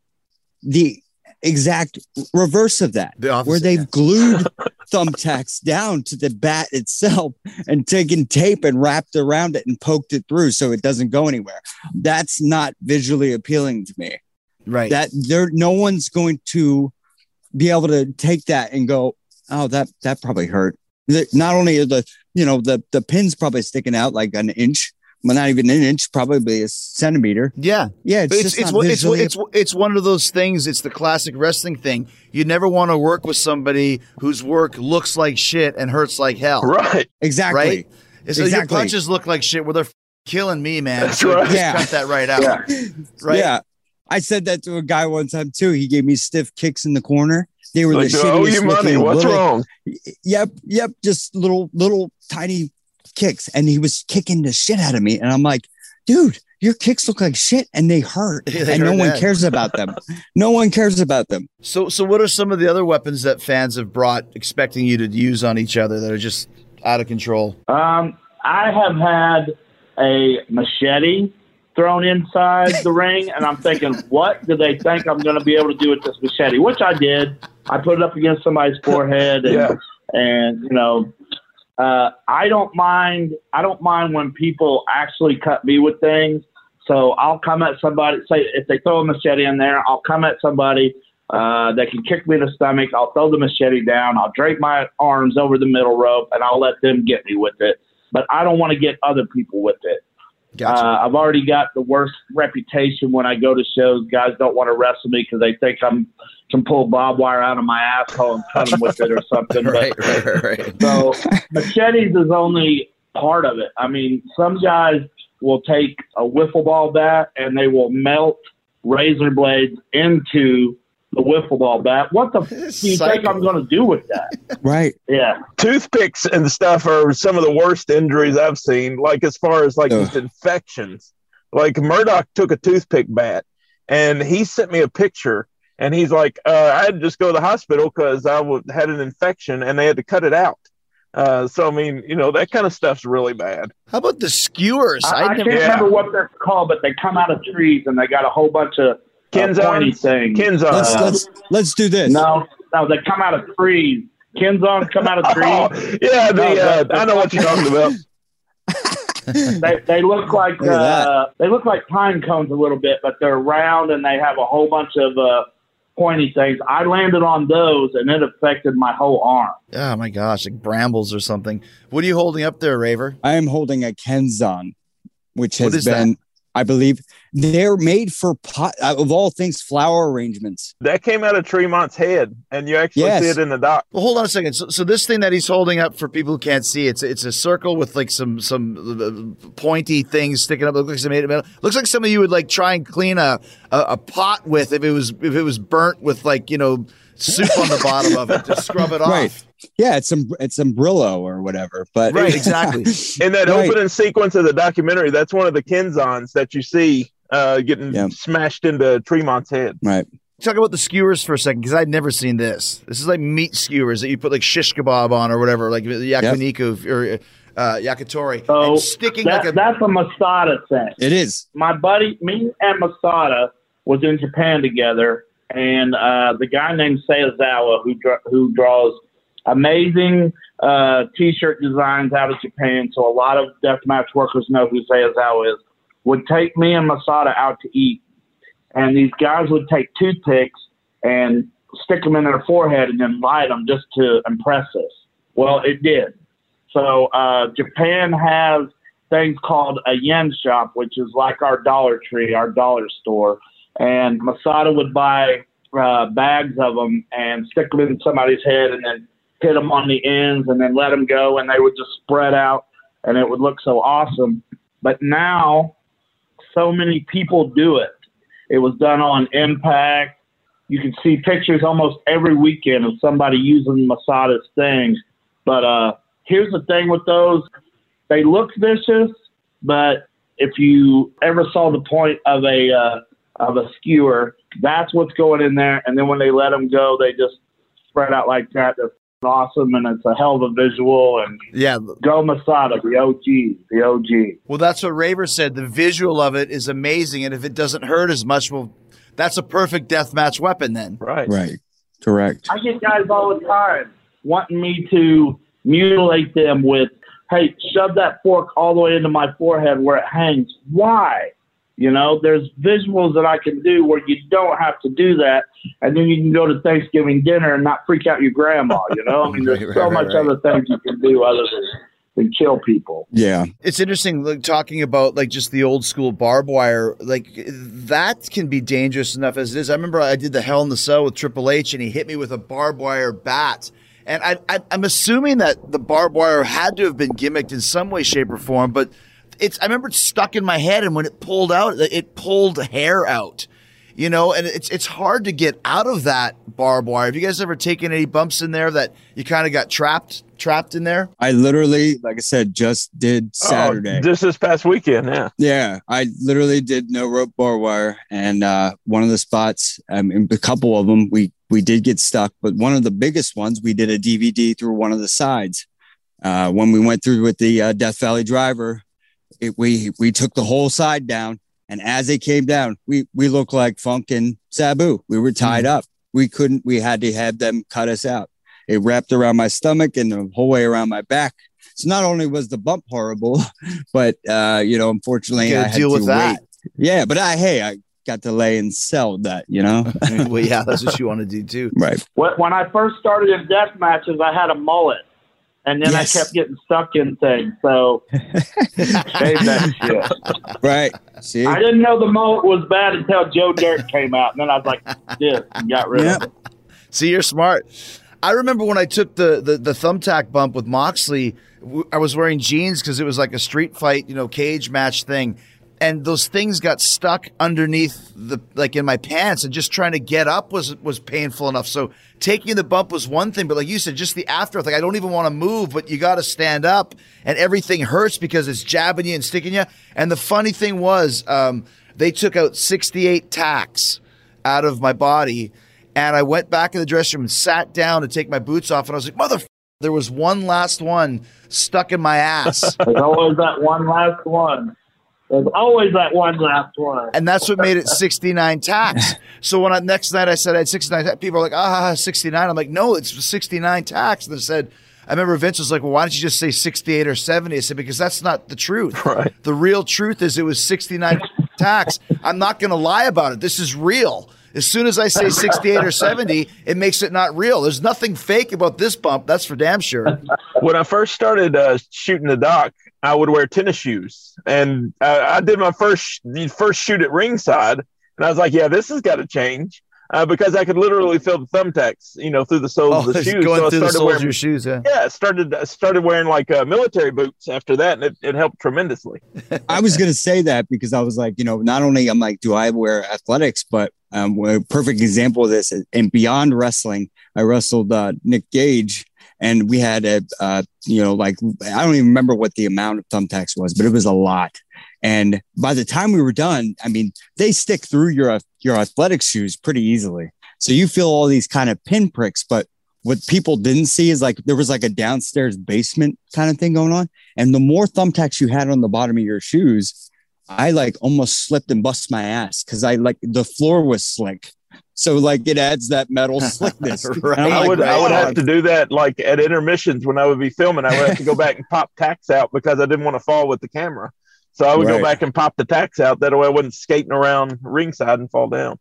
the exact reverse of that, The opposite, where they've yeah. glued thumbtacks down to the bat itself and taken tape and wrapped around it and poked it through so it doesn't go anywhere. That's not visually appealing to me. Right. That there, no one's going to be able to take that and go, oh, that that probably hurt. The- Not only are the, you know, the the pins probably sticking out like an inch, well, not even an inch, probably a centimeter. yeah. Yeah, it's, It's just it's not it's, visually it's it's one of those things. It's the classic wrestling thing. You never want to work with somebody whose work looks like shit and hurts like hell. Right. exactly. Right? It's like Exactly. your punches look like shit. Well, they're f- killing me, man. That's So right. just Yeah. cut that right out. Yeah. Right. Yeah. I said that to a guy one time too. He gave me stiff kicks in the corner. They were Like, the oh, shittiest you money. looking What's little- wrong? Yep, yep, just little, little tiny kicks, and he was kicking the shit out of me, and I'm like, dude, your kicks look like shit, and they hurt, Yeah, they and no hurt one bad. cares about them. No one cares about them. So so what are some of the other weapons that fans have brought expecting you to use on each other that are just out of control? Um, I have had a machete thrown inside the ring, and I'm thinking, what do they think I'm going to be able to do with this machete? Which I did. I put it up against somebody's forehead, and, Yeah. and you know, uh, I don't mind. I don't mind when people actually cut me with things. So I'll come at somebody. Say if they throw a machete in there, I'll come at somebody. Uh, they can kick me in the stomach. I'll throw the machete down. I'll drape my arms over the middle rope, and I'll let them get me with it. But I don't want to get other people with it. Gotcha. Uh, I've already got the worst reputation when I go to shows. Guys don't want to wrestle me because they think I'm can pull barbed wire out of my asshole and cut them with it or something. right, But, right, right, right. so machetes is only part of it. I mean, some guys will take a wiffle ball bat and they will melt razor blades into the wiffle ball bat. What the f- do you think Psycho. I'm going to do with that? Right. Yeah. Toothpicks and stuff are some of the worst injuries I've seen. Like as far as like Ugh. just infections. Like Murdoch took a toothpick bat, and he sent me a picture, and he's like, uh, I had to just go to the hospital because I w- had an infection, and they had to cut it out. Uh, so I mean, you know, that kind of stuff's really bad. How about the skewers? I, I never- can't yeah. remember what they're called, but they come out of trees and they got a whole bunch of uh, pointy Kenzons, things. Kenzons. Let's Uh, let's let's do this. No, no, they come out of trees. Kenzons come out of trees. Oh, yeah, the, No, uh, the- I know what you're talking about. They they look like Look at uh, they look like pine cones a little bit, but they're round and they have a whole bunch of uh, pointy things. I landed on those and it affected my whole arm. Oh my gosh, like brambles or something. What are you holding up there, Raver? I am holding a Kenzon, which What has is been, I believe, they're made for pot uh, of all things flower arrangements. That came out of Tremont's head, and you actually Yes. see it in the doc. Well, hold on a second. So, so this thing that he's holding up for people who can't see, it's it's a circle with like some some uh, pointy things sticking up. Looks like some made of metal. Looks like something you would like try and clean a, a a pot with if it was if it was burnt with like you know soup on the bottom of it to scrub it off. Right. Yeah, it's some it's some Brillo or whatever. But Right, exactly. In that Right. opening sequence of the documentary, that's one of the Kenzons that you see uh, getting Yeah. smashed into Tremont's head. Right. Talk about the skewers for a second, because I'd never seen this. This is like meat skewers that you put like shish kebab on or whatever, like yakiniku or uh, yakitori, So and sticking that, like a. that's a Masada thing. It is. My buddy, me and Masada was in Japan together, and uh, the guy named Seizawa, who dra- who draws amazing uh, T-shirt designs out of Japan, so a lot of deathmatch workers know who Seizawa is, would take me and Masada out to eat. And these guys would take toothpicks and stick them in their forehead and then light them just to impress us. Well, it did. So uh, Japan has things called a yen shop, which is like our Dollar Tree, our dollar store. And Masada would buy uh, bags of them and stick them in somebody's head and then hit them on the ends and then let them go, and they would just spread out, and it would look so awesome. But now so many people do it. It was done on Impact. You can see pictures almost every weekend of somebody using Masada's things. But uh, here's the thing with those. They look vicious, but if you ever saw the point of a uh, of a skewer, that's what's going in there. And then when they let them go, they just spread out like that. They're awesome, and it's a hell of a visual. And Yeah. go Masada, the O G, the O G. Well, that's what Raver said. The visual of it is amazing, and if it doesn't hurt as much, well, that's a perfect deathmatch weapon then. Right. Right. Correct. I get guys all the time wanting me to mutilate them with, hey, shove that fork all the way into my forehead where it hangs. Why? You know, there's visuals that I can do where you don't have to do that, and then you can go to Thanksgiving dinner and not freak out your grandma, you know? I mean, there's Right, so right, much right. other things you can do other than, than kill people. Yeah. It's interesting, like talking about like just the old school barbed wire, like that can be dangerous enough as it is. I remember I did the Hell in the Cell with Triple H, and he hit me with a barbed wire bat. And I, I, I'm assuming that the barbed wire had to have been gimmicked in some way, shape, or form, but it's, I remember it stuck in my head, and when it pulled out, it pulled hair out, you know, and it's, it's hard to get out of that barbed wire. Have you guys ever taken any bumps in there that you kind of got trapped, trapped in there? I literally, like I said, just did Saturday. Oh, just this past weekend, yeah. Yeah, I literally did no rope barbed wire, and uh, one of the spots, um, in a couple of them, we we did get stuck. But one of the biggest ones, we did a D V D through one of the sides. Uh, when we went through with the uh, Death Valley Driver, it, we we took the whole side down, and as it came down, we we looked like Funk and Sabu. We were tied mm. up. We couldn't. We had to have them cut us out. It wrapped around my stomach and the whole way around my back. So not only was the bump horrible, but uh, you know, unfortunately, You I gotta had deal to with that. wait. Yeah, but I hey, I got to lay and sell that, you know. Well, yeah, that's what you want to do too. Right. When when I first started in death matches, I had a mullet, and then Yes. I kept getting stuck in things. So save that shit. Right. See. I didn't know the mullet was bad until Joe Dirt came out, and then I was like, "This," and got rid Yeah. of it. See, you're smart. I remember when I took the the, the thumbtack bump with Moxley, w- I was wearing jeans because it was like a street fight, you know, cage match thing. And those things got stuck underneath the, like in my pants, and just trying to get up was, was painful enough. So taking the bump was one thing, but like you said, just the aftermath, like I don't even want to move, but you got to stand up, and everything hurts because it's jabbing you and sticking you. And the funny thing was, um, they took out sixty-eight tacks out of my body. And I went back in the dressing room and sat down to take my boots off. And I was like, mother, there was one last one stuck in my ass. There's always that one last one. There's always that one last one. And that's what made it sixty-nine tacks. So when I, next night I said I had sixty-nine tacks, people are like, ah, sixty-nine. I'm like, no, it's sixty-nine tacks. And they said, I remember Vince was like, well, why don't you just say sixty-eight or seventy? I said, because that's not the truth. Right. The real truth is it was sixty-nine tacks. I'm not going to lie about it. This is real. As soon as I say sixty-eight or seventy, it makes it not real. There's nothing fake about this bump. That's for damn sure. When I first started uh, shooting the dock, I would wear tennis shoes, and uh, I did my first first shoot at ringside, and I was like, "Yeah, this has got to change," uh, because I could literally feel the thumbtacks, you know, through the soles Oh, of the it's shoes. going So I through the started soles wearing, of your shoes, yeah. yeah, I started I started wearing like uh, military boots after that, and it, it helped tremendously. I was going to say that because I was like, you know, not only I'm like, do I wear athletics, but um, a perfect example of this, and beyond wrestling, I wrestled uh, Nick Gage, and we had a, uh, you know, like, I don't even remember what the amount of thumbtacks was, but it was a lot. And by the time we were done, I mean, they stick through your, your athletic shoes pretty easily. So you feel all these kind of pinpricks, but what people didn't see is like, there was like a downstairs basement kind of thing going on. And the more thumbtacks you had on the bottom of your shoes, I like almost slipped and bust my ass. Cause I like the floor was slick. So like it adds that metal slickness. Right. I like, would, I would "Oh." have to do that like at intermissions when I would be filming. I would have to go back and pop tacks out because I didn't want to fall with the camera. So I would Right. go back and pop the tacks out. That way I wasn't skating around ringside and fall down.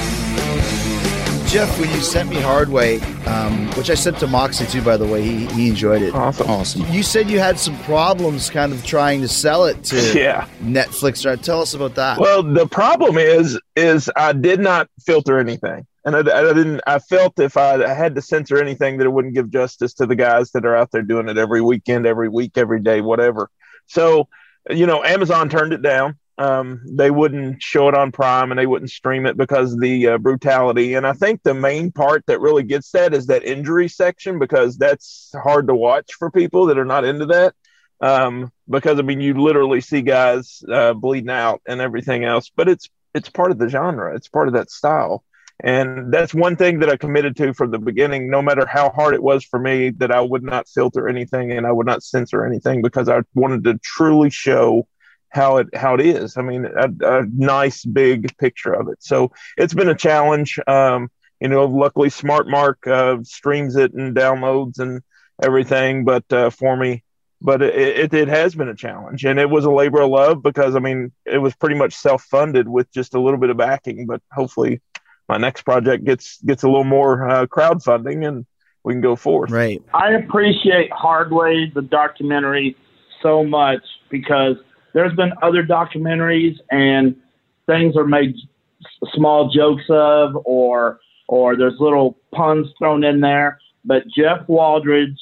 Jeff, when you sent me Hardway, um, which I sent to Moxie too, by the way, he, he enjoyed it. Awesome. Awesome. You said you had some problems kind of trying to sell it to Yeah. Netflix. Tell us about that. Well, the problem is, is I did not filter anything. And I, I didn't, I felt if I, I had to censor anything that it wouldn't give justice to the guys that are out there doing it every weekend, every week, every day, whatever. So, you know, Amazon turned it down. Um, they wouldn't show it on Prime and they wouldn't stream it because of the uh, brutality. And I think the main part that really gets that is that injury section, because that's hard to watch for people that are not into that. Um, because I mean, you literally see guys uh, bleeding out and everything else, but it's, it's part of the genre. It's part of that style. And that's one thing that I committed to from the beginning, no matter how hard it was for me, that I would not filter anything and I would not censor anything, because I wanted to truly show how it how it is. I mean, a, a nice big picture of it. So it's been a challenge. Um, you know, luckily Smart Mark uh, streams it and downloads and everything, but uh, for me, but it, it it has been a challenge, and it was a labor of love, because I mean, it was pretty much self-funded with just a little bit of backing. But hopefully, my next project gets gets a little more uh, crowdfunding, and we can go forth. Right. I appreciate Hardway, the documentary, so much, because there's been other documentaries and things are made small jokes of, or or there's little puns thrown in there. But Jeff Waldridge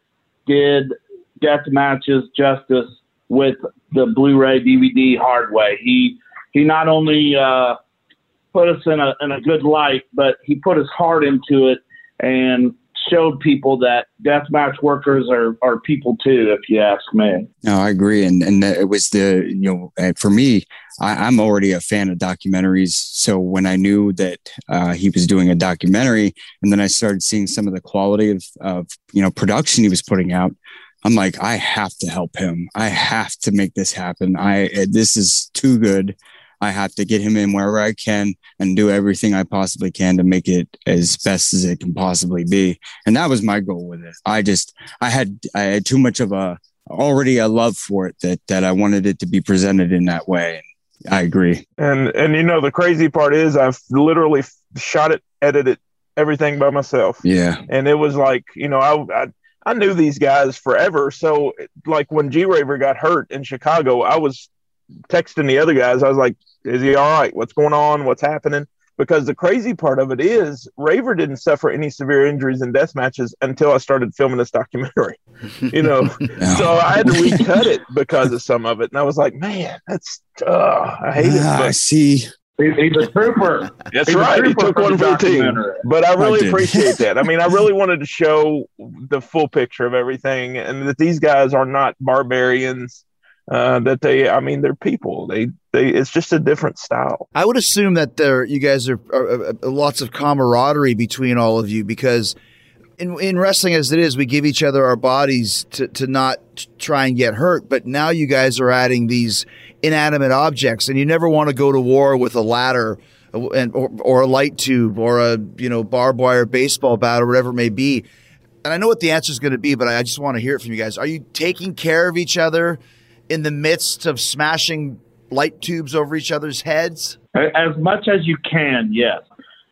did Deathmatch's justice with the Blu-ray D V D Hardway. He he not only uh, put us in a in a good light, but he put his heart into it and showed people that deathmatch workers are, are people too, if you ask me. No, I agree. And and it was the, you know, uh, for me, I, I'm already a fan of documentaries. So when I knew that uh, he was doing a documentary, and then I started seeing some of the quality of, of, you know, production he was putting out, I'm like, I have to help him. I have to make this happen. I, this is too good. I have to get him in wherever I can and do everything I possibly can to make it as best as it can possibly be. And that was my goal with it. I just, I had, I had too much of a, already a love for it that, that I wanted it to be presented in that way. And I agree. And, and, you know, the crazy part is I've literally shot it, edited everything by myself. Yeah. And it was like, you know, I, I, I knew these guys forever. So like when G Raver got hurt in Chicago, I was texting the other guys. I was like, is he all right? What's going on? What's happening? Because the crazy part of it is Raver didn't suffer any severe injuries in death matches until I started filming this documentary, you know? Yeah. So I had to recut it because of some of it. And I was like, man, that's, uh, I hate it. Ah, I But see. He, he's a trooper. that's He's a right. He trooper took for one the for the team. documentary. But I I really did. appreciate that. I mean, I really wanted to show the full picture of everything, and that these guys are not barbarians. Uh, that they, I mean, they're people. They, they. It's just a different style. I would assume that there, you guys are, are, are lots of camaraderie between all of you, because in in wrestling as it is, we give each other our bodies to, to not try and get hurt. But now you guys are adding these inanimate objects, and you never want to go to war with a ladder and or, or a light tube or a you know barbed wire baseball bat or whatever it may be. And I know what the answer is going to be, but I just want to hear it from you guys. Are you taking care of each other in the midst of smashing light tubes over each other's heads? As much as you can, yes.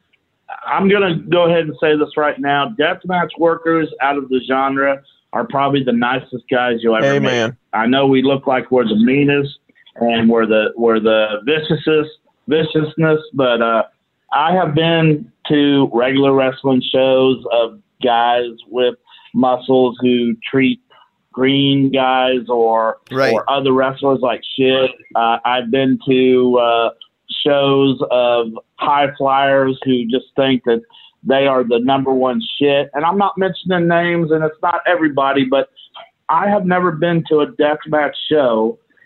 I'm going to go ahead and say this right now. Deathmatch workers out of the genre are probably the nicest guys you'll ever Amen. meet. I know we look like we're the meanest and we're the we're the viciousest viciousness, but uh, I have been to regular wrestling shows of guys with muscles who treat green guys or Right. or other wrestlers like shit. Uh, I've been to uh, shows of high flyers who just think that they are the number one shit. And I'm not mentioning names, and it's not everybody, but I have never been to a deathmatch show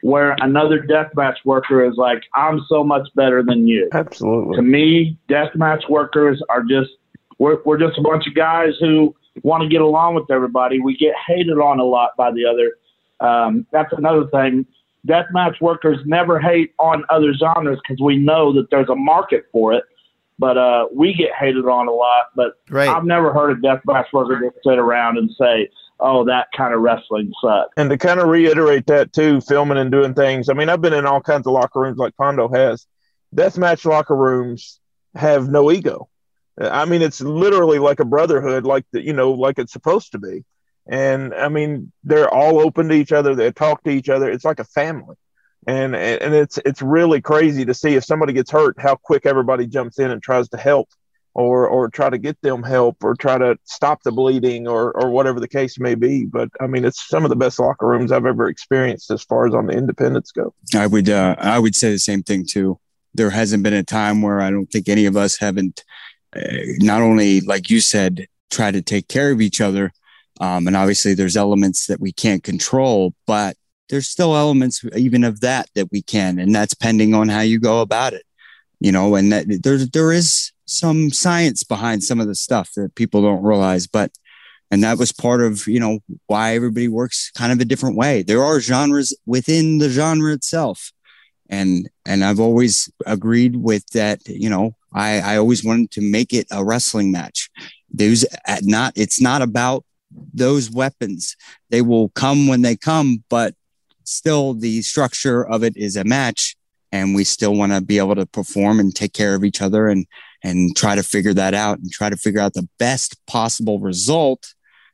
where another deathmatch worker is like, I'm so much better than you. Absolutely. To me, deathmatch workers are just, we're, we're just a bunch of guys who want to get along with everybody. We get hated on a lot by the other. Um, that's another thing. Deathmatch workers never hate on other genres because we know that there's a market for it. But uh, we get hated on a lot. But right. I've never heard a deathmatch worker just sit around and say, oh, that kind of wrestling sucks. And to kind of reiterate that too, filming and doing things. I mean, I've been in all kinds of locker rooms like Pondo has. Deathmatch locker rooms have no ego. I mean, it's literally like a brotherhood, like the, you know, like it's supposed to be. And I mean, they're all open to each other. They talk to each other. It's like a family. And and it's it's really crazy to see if somebody gets hurt, how quick everybody jumps in and tries to help, or or try to get them help, or try to stop the bleeding, or or whatever the case may be. But I mean, it's some of the best locker rooms I've ever experienced as far as on the independents go. I would uh, I would say the same thing too. There hasn't been a time where I don't think any of us haven't, uh, not only like you said, try to take care of each other, um, and obviously there's elements that we can't control, but there's still elements even of that that we can, and that's pending on how you go about it, you know, and that there, there is some science behind some of the stuff that people don't realize, but, and that was part of, you know, why everybody works kind of a different way. There are genres within the genre itself. And, and I've always agreed with that, you know, I, I always wanted to make it a wrestling match. There's not, it's not about those weapons. They will come when they come, but still the structure of it is a match, and we still want to be able to perform and take care of each other and, and try to figure that out and try to figure out the best possible result,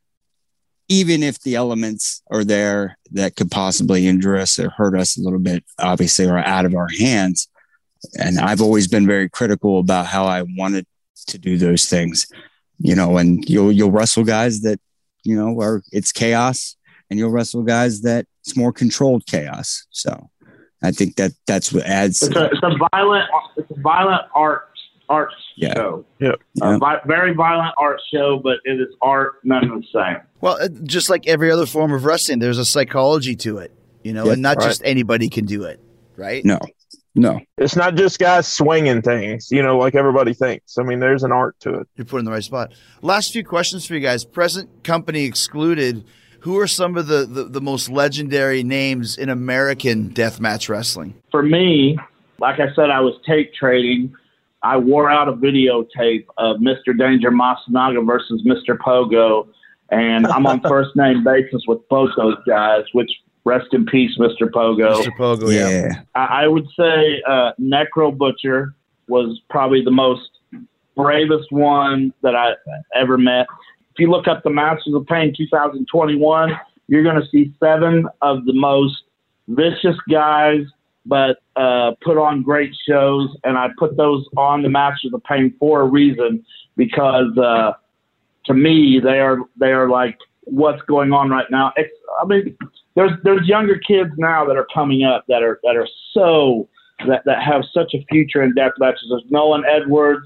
even if the elements are there that could possibly injure us or hurt us a little bit, obviously, are out of our hands. And I've always been very critical about how I wanted to do those things, you know, and you'll, you'll wrestle guys that, you know, are it's chaos, and you'll wrestle guys that it's more controlled chaos. So I think that that's what adds. It's a, it's a violent, it's a violent art, art yeah. show. Yeah. A vi- very violent art show, but it is art, none of the same. Well, uh, just like every other form of wrestling, there's a psychology to it, you know, Yep, and not right. just anybody can do it, right? No, no. It's not just guys swinging things, you know, like everybody thinks. I mean, there's an art to it. You're put in the right spot. Last few questions for you guys. Present company excluded. Who are some of the, the, the most legendary names in American deathmatch wrestling? For me, like I said, I was tape trading. I wore out a videotape of Mister Danger Masanaga versus Mister Pogo, and I'm on first name basis with both those guys, which rest in peace, Mister Pogo. Mister Pogo, yeah. Yeah. I, I would say uh, Necro Butcher was probably the most bravest one that I ever met. If you look up the Masters of Pain two thousand twenty-one, you're going to see seven of the most vicious guys, but uh, put on great shows. And I put those on the Masters of Pain for a reason, because uh, to me, they are they are like what's going on right now. It's, I mean, there's there's younger kids now that are coming up that are that are so that, that have such a future in death matches. There's Nolan Edwards,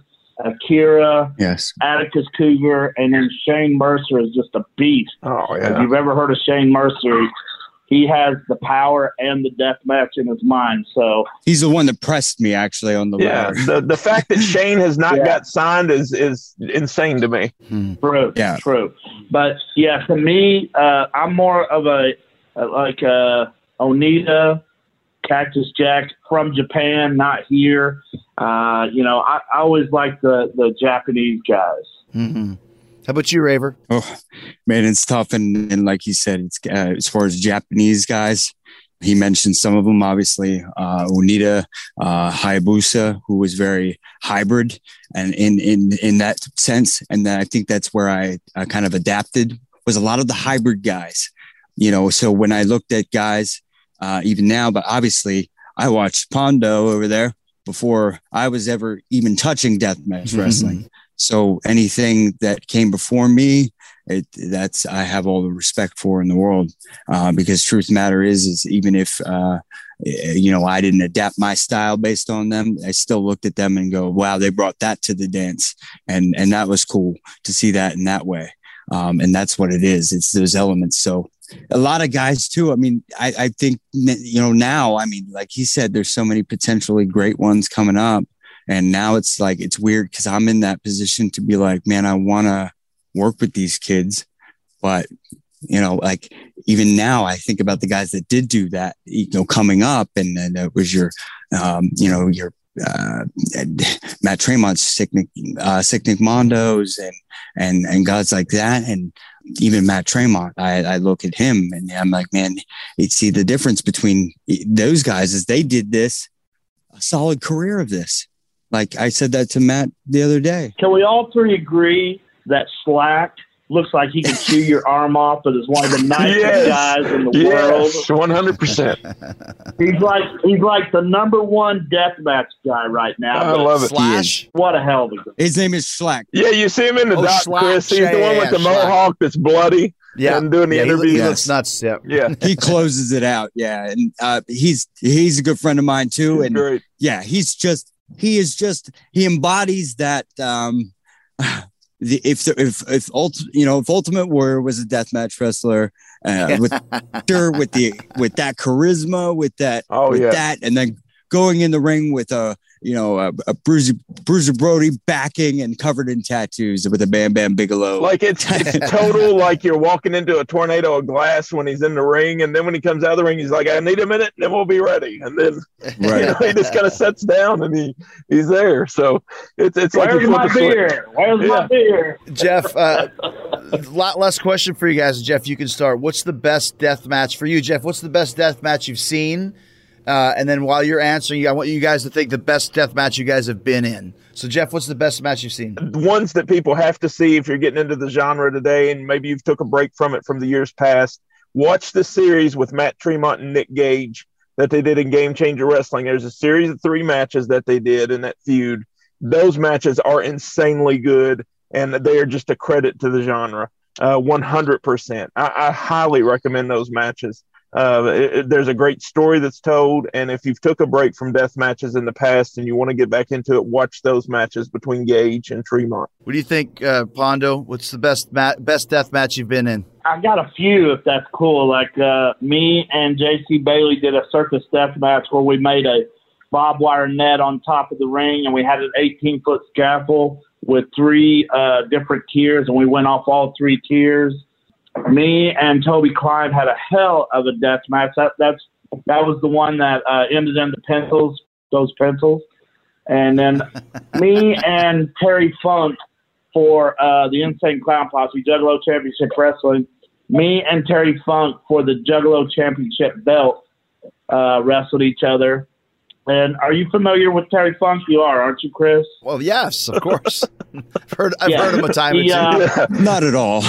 Akira, Yes. Atticus Cougar, and then Shane Mercer is just a beast. Oh, If yeah. you've ever heard of Shane Mercer, he has the power and the death match in his mind. So He's the one that pressed me actually on the Yeah. ladder. The, the fact that Shane has not Yeah. got signed is, is insane to me. true, Yeah. true. But yeah, to me, uh, I'm more of a, a like a Onita, Cactus Jack from Japan, not here. Uh, you know, I, I always like the, the Japanese guys. Mm-hmm. How about you, Raver? Oh, man, it's tough. And, and like you said, it's uh, as far as Japanese guys, he mentioned some of them, obviously, uh, Onita, uh, Hayabusa, who was very hybrid and in, in, in that sense. And then I think that's where I, I kind of adapted, was a lot of the hybrid guys, you know. So when I looked at guys, uh, even now, but obviously I watched Pondo over there before I was ever even touching deathmatch wrestling. So anything that came before me, it, that's, I have all the respect for in the world, uh, because truth matter is, is even if, uh, you know, I didn't adapt my style based on them, I still looked at them and go, wow, they brought that to the dance. And, and that was cool to see that in that way. Um, and that's what it is. It's those elements. So a lot of guys too. I mean, I, I think, you know, now, I mean, like he said, there's so many potentially great ones coming up. And now it's like, it's weird because I'm in that position to be like, man, I want to work with these kids. But, you know, like even now I think about the guys that did do that, you know, coming up, and then it was your, um, you know, your, uh, Matt Tremont's Sicknick, uh, Sicknick Mondos and, and, and guys like that. And even Matt Tremont, I, I look at him and I'm like, man, you see the difference between those guys is they did this, a solid career of this. Like I said that to Matt the other day. Can we all three agree that Slack looks like he can chew your arm off, but is one of the nicest yes. guys in the yes, world? one hundred percent. He's like he's like the number one deathmatch guy right now. I love it. Slash. What a hell of a guy. His name is Schlack. Yeah, you see him in the Oh, doc, Schlack. Chris. He's Yeah, the one yeah, with the Schlack. mohawk that's bloody. Yeah. And doing the yeah, interview. He, he Yes. looks nuts. Yeah. Yeah. He closes it out. Yeah. And uh, he's, he's a good friend of mine too. He's And great. yeah, he's just, he is just, he embodies that, um, the, if, if, if, ult, you know, if Ultimate Warrior was a deathmatch wrestler, uh, with, sure, with the, with that charisma, with that, Oh, with yeah. that, and then going in the ring with a, you know, a, a Bruiser, Bruiser Brody backing and covered in tattoos with a Bam Bam Bigelow. Like it's, it's total like you're walking into a tornado of glass when he's in the ring, and then when he comes out of the ring, he's like, "I need a minute, and then we'll be ready." And then Right. you know, he just kind of sets down and he he's there. So it's it's like Where's you flip my a switch. beer? Where's Yeah. my beer? Jeff, uh, a lot less question for you guys. Jeff, you can start. What's the best death match for you, Jeff? What's the best death match you've seen? Uh, and then while you're answering, I want you guys to think the best death match you guys have been in. So, Jeff, what's the best match you've seen? Ones that people have to see if you're getting into the genre today, and maybe you've took a break from it from the years past. Watch the series with Matt Tremont and Nick Gage that they did in Game Changer Wrestling. There's a series of three matches that they did in that feud. Those matches are insanely good, and they are just a credit to the genre. Uh, one hundred percent. I, I highly recommend those matches. Uh, it, it, there's a great story that's told, and if you've took a break from death matches in the past and you want to get back into it, watch those matches between Gage and Tremont. What do you think, uh, Pondo? What's the best ma- best death match you've been in? I got a few, if that's cool. Like uh, me and J C Bailey did a circus death match where we made a barbed wire net on top of the ring, and we had an eighteen-foot scaffold with three uh, different tiers, and we went off all three tiers. Me and Toby Klein had a hell of a death match. That that's that was the one that uh, ended in the pencils, those pencils. And then me and Terry Funk for uh, the Insane Clown Posse Juggalo Championship Wrestling. Me and Terry Funk for the Juggalo Championship belt uh, wrestled each other. And are you familiar with Terry Funk? You are, aren't you, Chris? Well, yes, of course. I've heard, I've Yeah. heard him a time He, or two. uh, Not at all.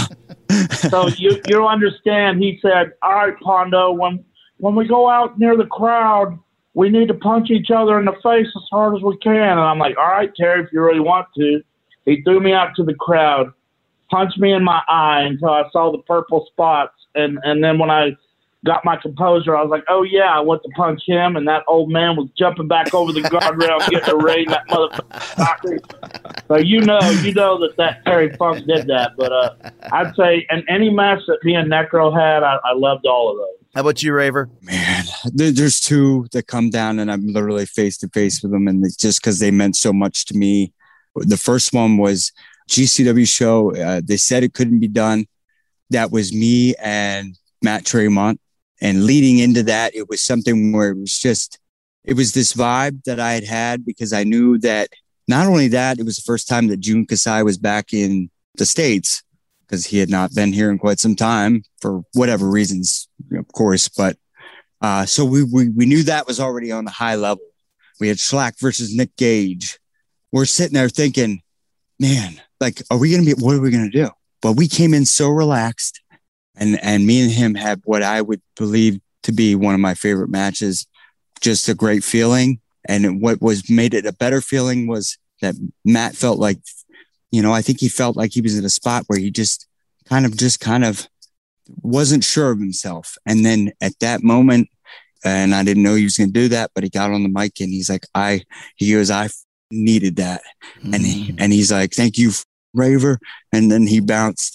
So you you'll understand. He said, "All right, Pondo, when when we go out near the crowd, we need to punch each other in the face as hard as we can." And I'm like, "All right, Terry, if you really want to." He threw me out to the crowd, punched me in my eye until I saw the purple spots, and and then when I got my composure, I was like, "Oh yeah, I went to punch him," and that old man was jumping back over the guardrail, getting a rain that motherfucker. So you know, you know that that Terry Funk did that. But uh, I'd say, and any match that me and Necro had, I, I loved all of those. How about you, Raver? Man, there, there's two that come down and I'm literally face to face with them. And it's just because they meant so much to me. The first one was G C W show. Uh, they said it couldn't be done. That was me and Matt Tremont. And leading into that, it was something where it was just, it was this vibe that I had had because I knew that not only that, it was the first time that Jun Kasai was back in the States because he had not been here in quite some time for whatever reasons, of course. But uh, so we, we we knew that was already on the high level. We had Schlack versus Nick Gage. We're sitting there thinking, man, like, are we going to be, what are we going to do? But we came in so relaxed. And and me and him had what I would believe to be one of my favorite matches. Just a great feeling. And what was made it a better feeling was that Matt felt like, you know, I think he felt like he was in a spot where he just kind of, just kind of wasn't sure of himself. And then at that moment, and I didn't know he was going to do that, but he got on the mic and he's like, I, he goes, I needed that. Mm-hmm. And he, and he's like, thank you, Raver. And then he bounced and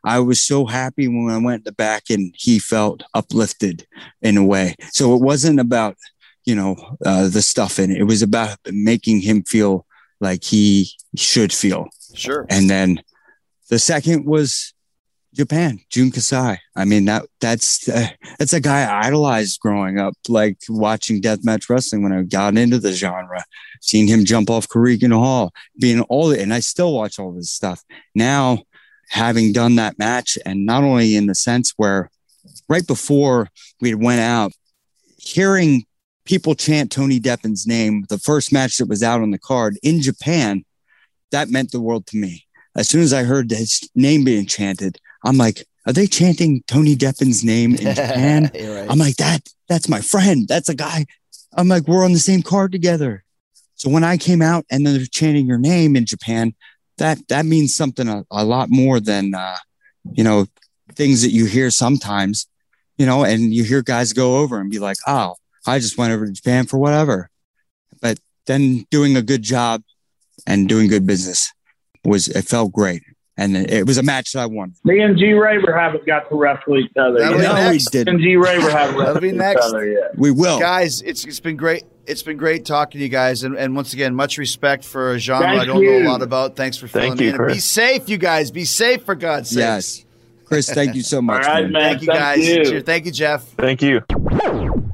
I was so happy when I went in the back and he felt uplifted in a way. So it wasn't about, you know, uh, the stuff in it. It was about making him feel like he should feel. Sure. And then the second was Japan, Jun Kasai. I mean, that that's uh, that's a guy I idolized growing up, like watching deathmatch wrestling when I got into the genre, seeing him jump off Korakuen Hall, being all and I still watch all this stuff. Now, having done that match, and not only in the sense where right before we went out, hearing people chant Tony Deppin's name, the first match that was out on the card in Japan, that meant the world to me. As soon as I heard his name being chanted, I'm like, are they chanting Tony Deppin's name in Japan? Right. I'm like, that, that's my friend. That's a guy. I'm like, we're on the same card together. So when I came out and then they're chanting your name in Japan, that, that means something a, a lot more than, uh, you know, things that you hear sometimes, you know, and you hear guys go over and be like, oh, I just went over to Japan for whatever. But then doing a good job and doing good business was, it felt great. And it was a match that I won. Me and G Raver haven't got to wrestle each other That'll yet. No, we did. And G Raver haven't That'll wrestled be each next. other yet. We will. Guys, it's it's been great. It's been great talking to you guys. And, and once again, much respect for a genre Thank I don't you. know a lot about. Thanks for filling Thank you, in. And be Chris. safe, you guys. Be safe, for God's sake. Yes. Chris, thank you so much. All right, man. man. Thank you, guys. Thank you. Cheers. Thank you, Jeff. Thank you.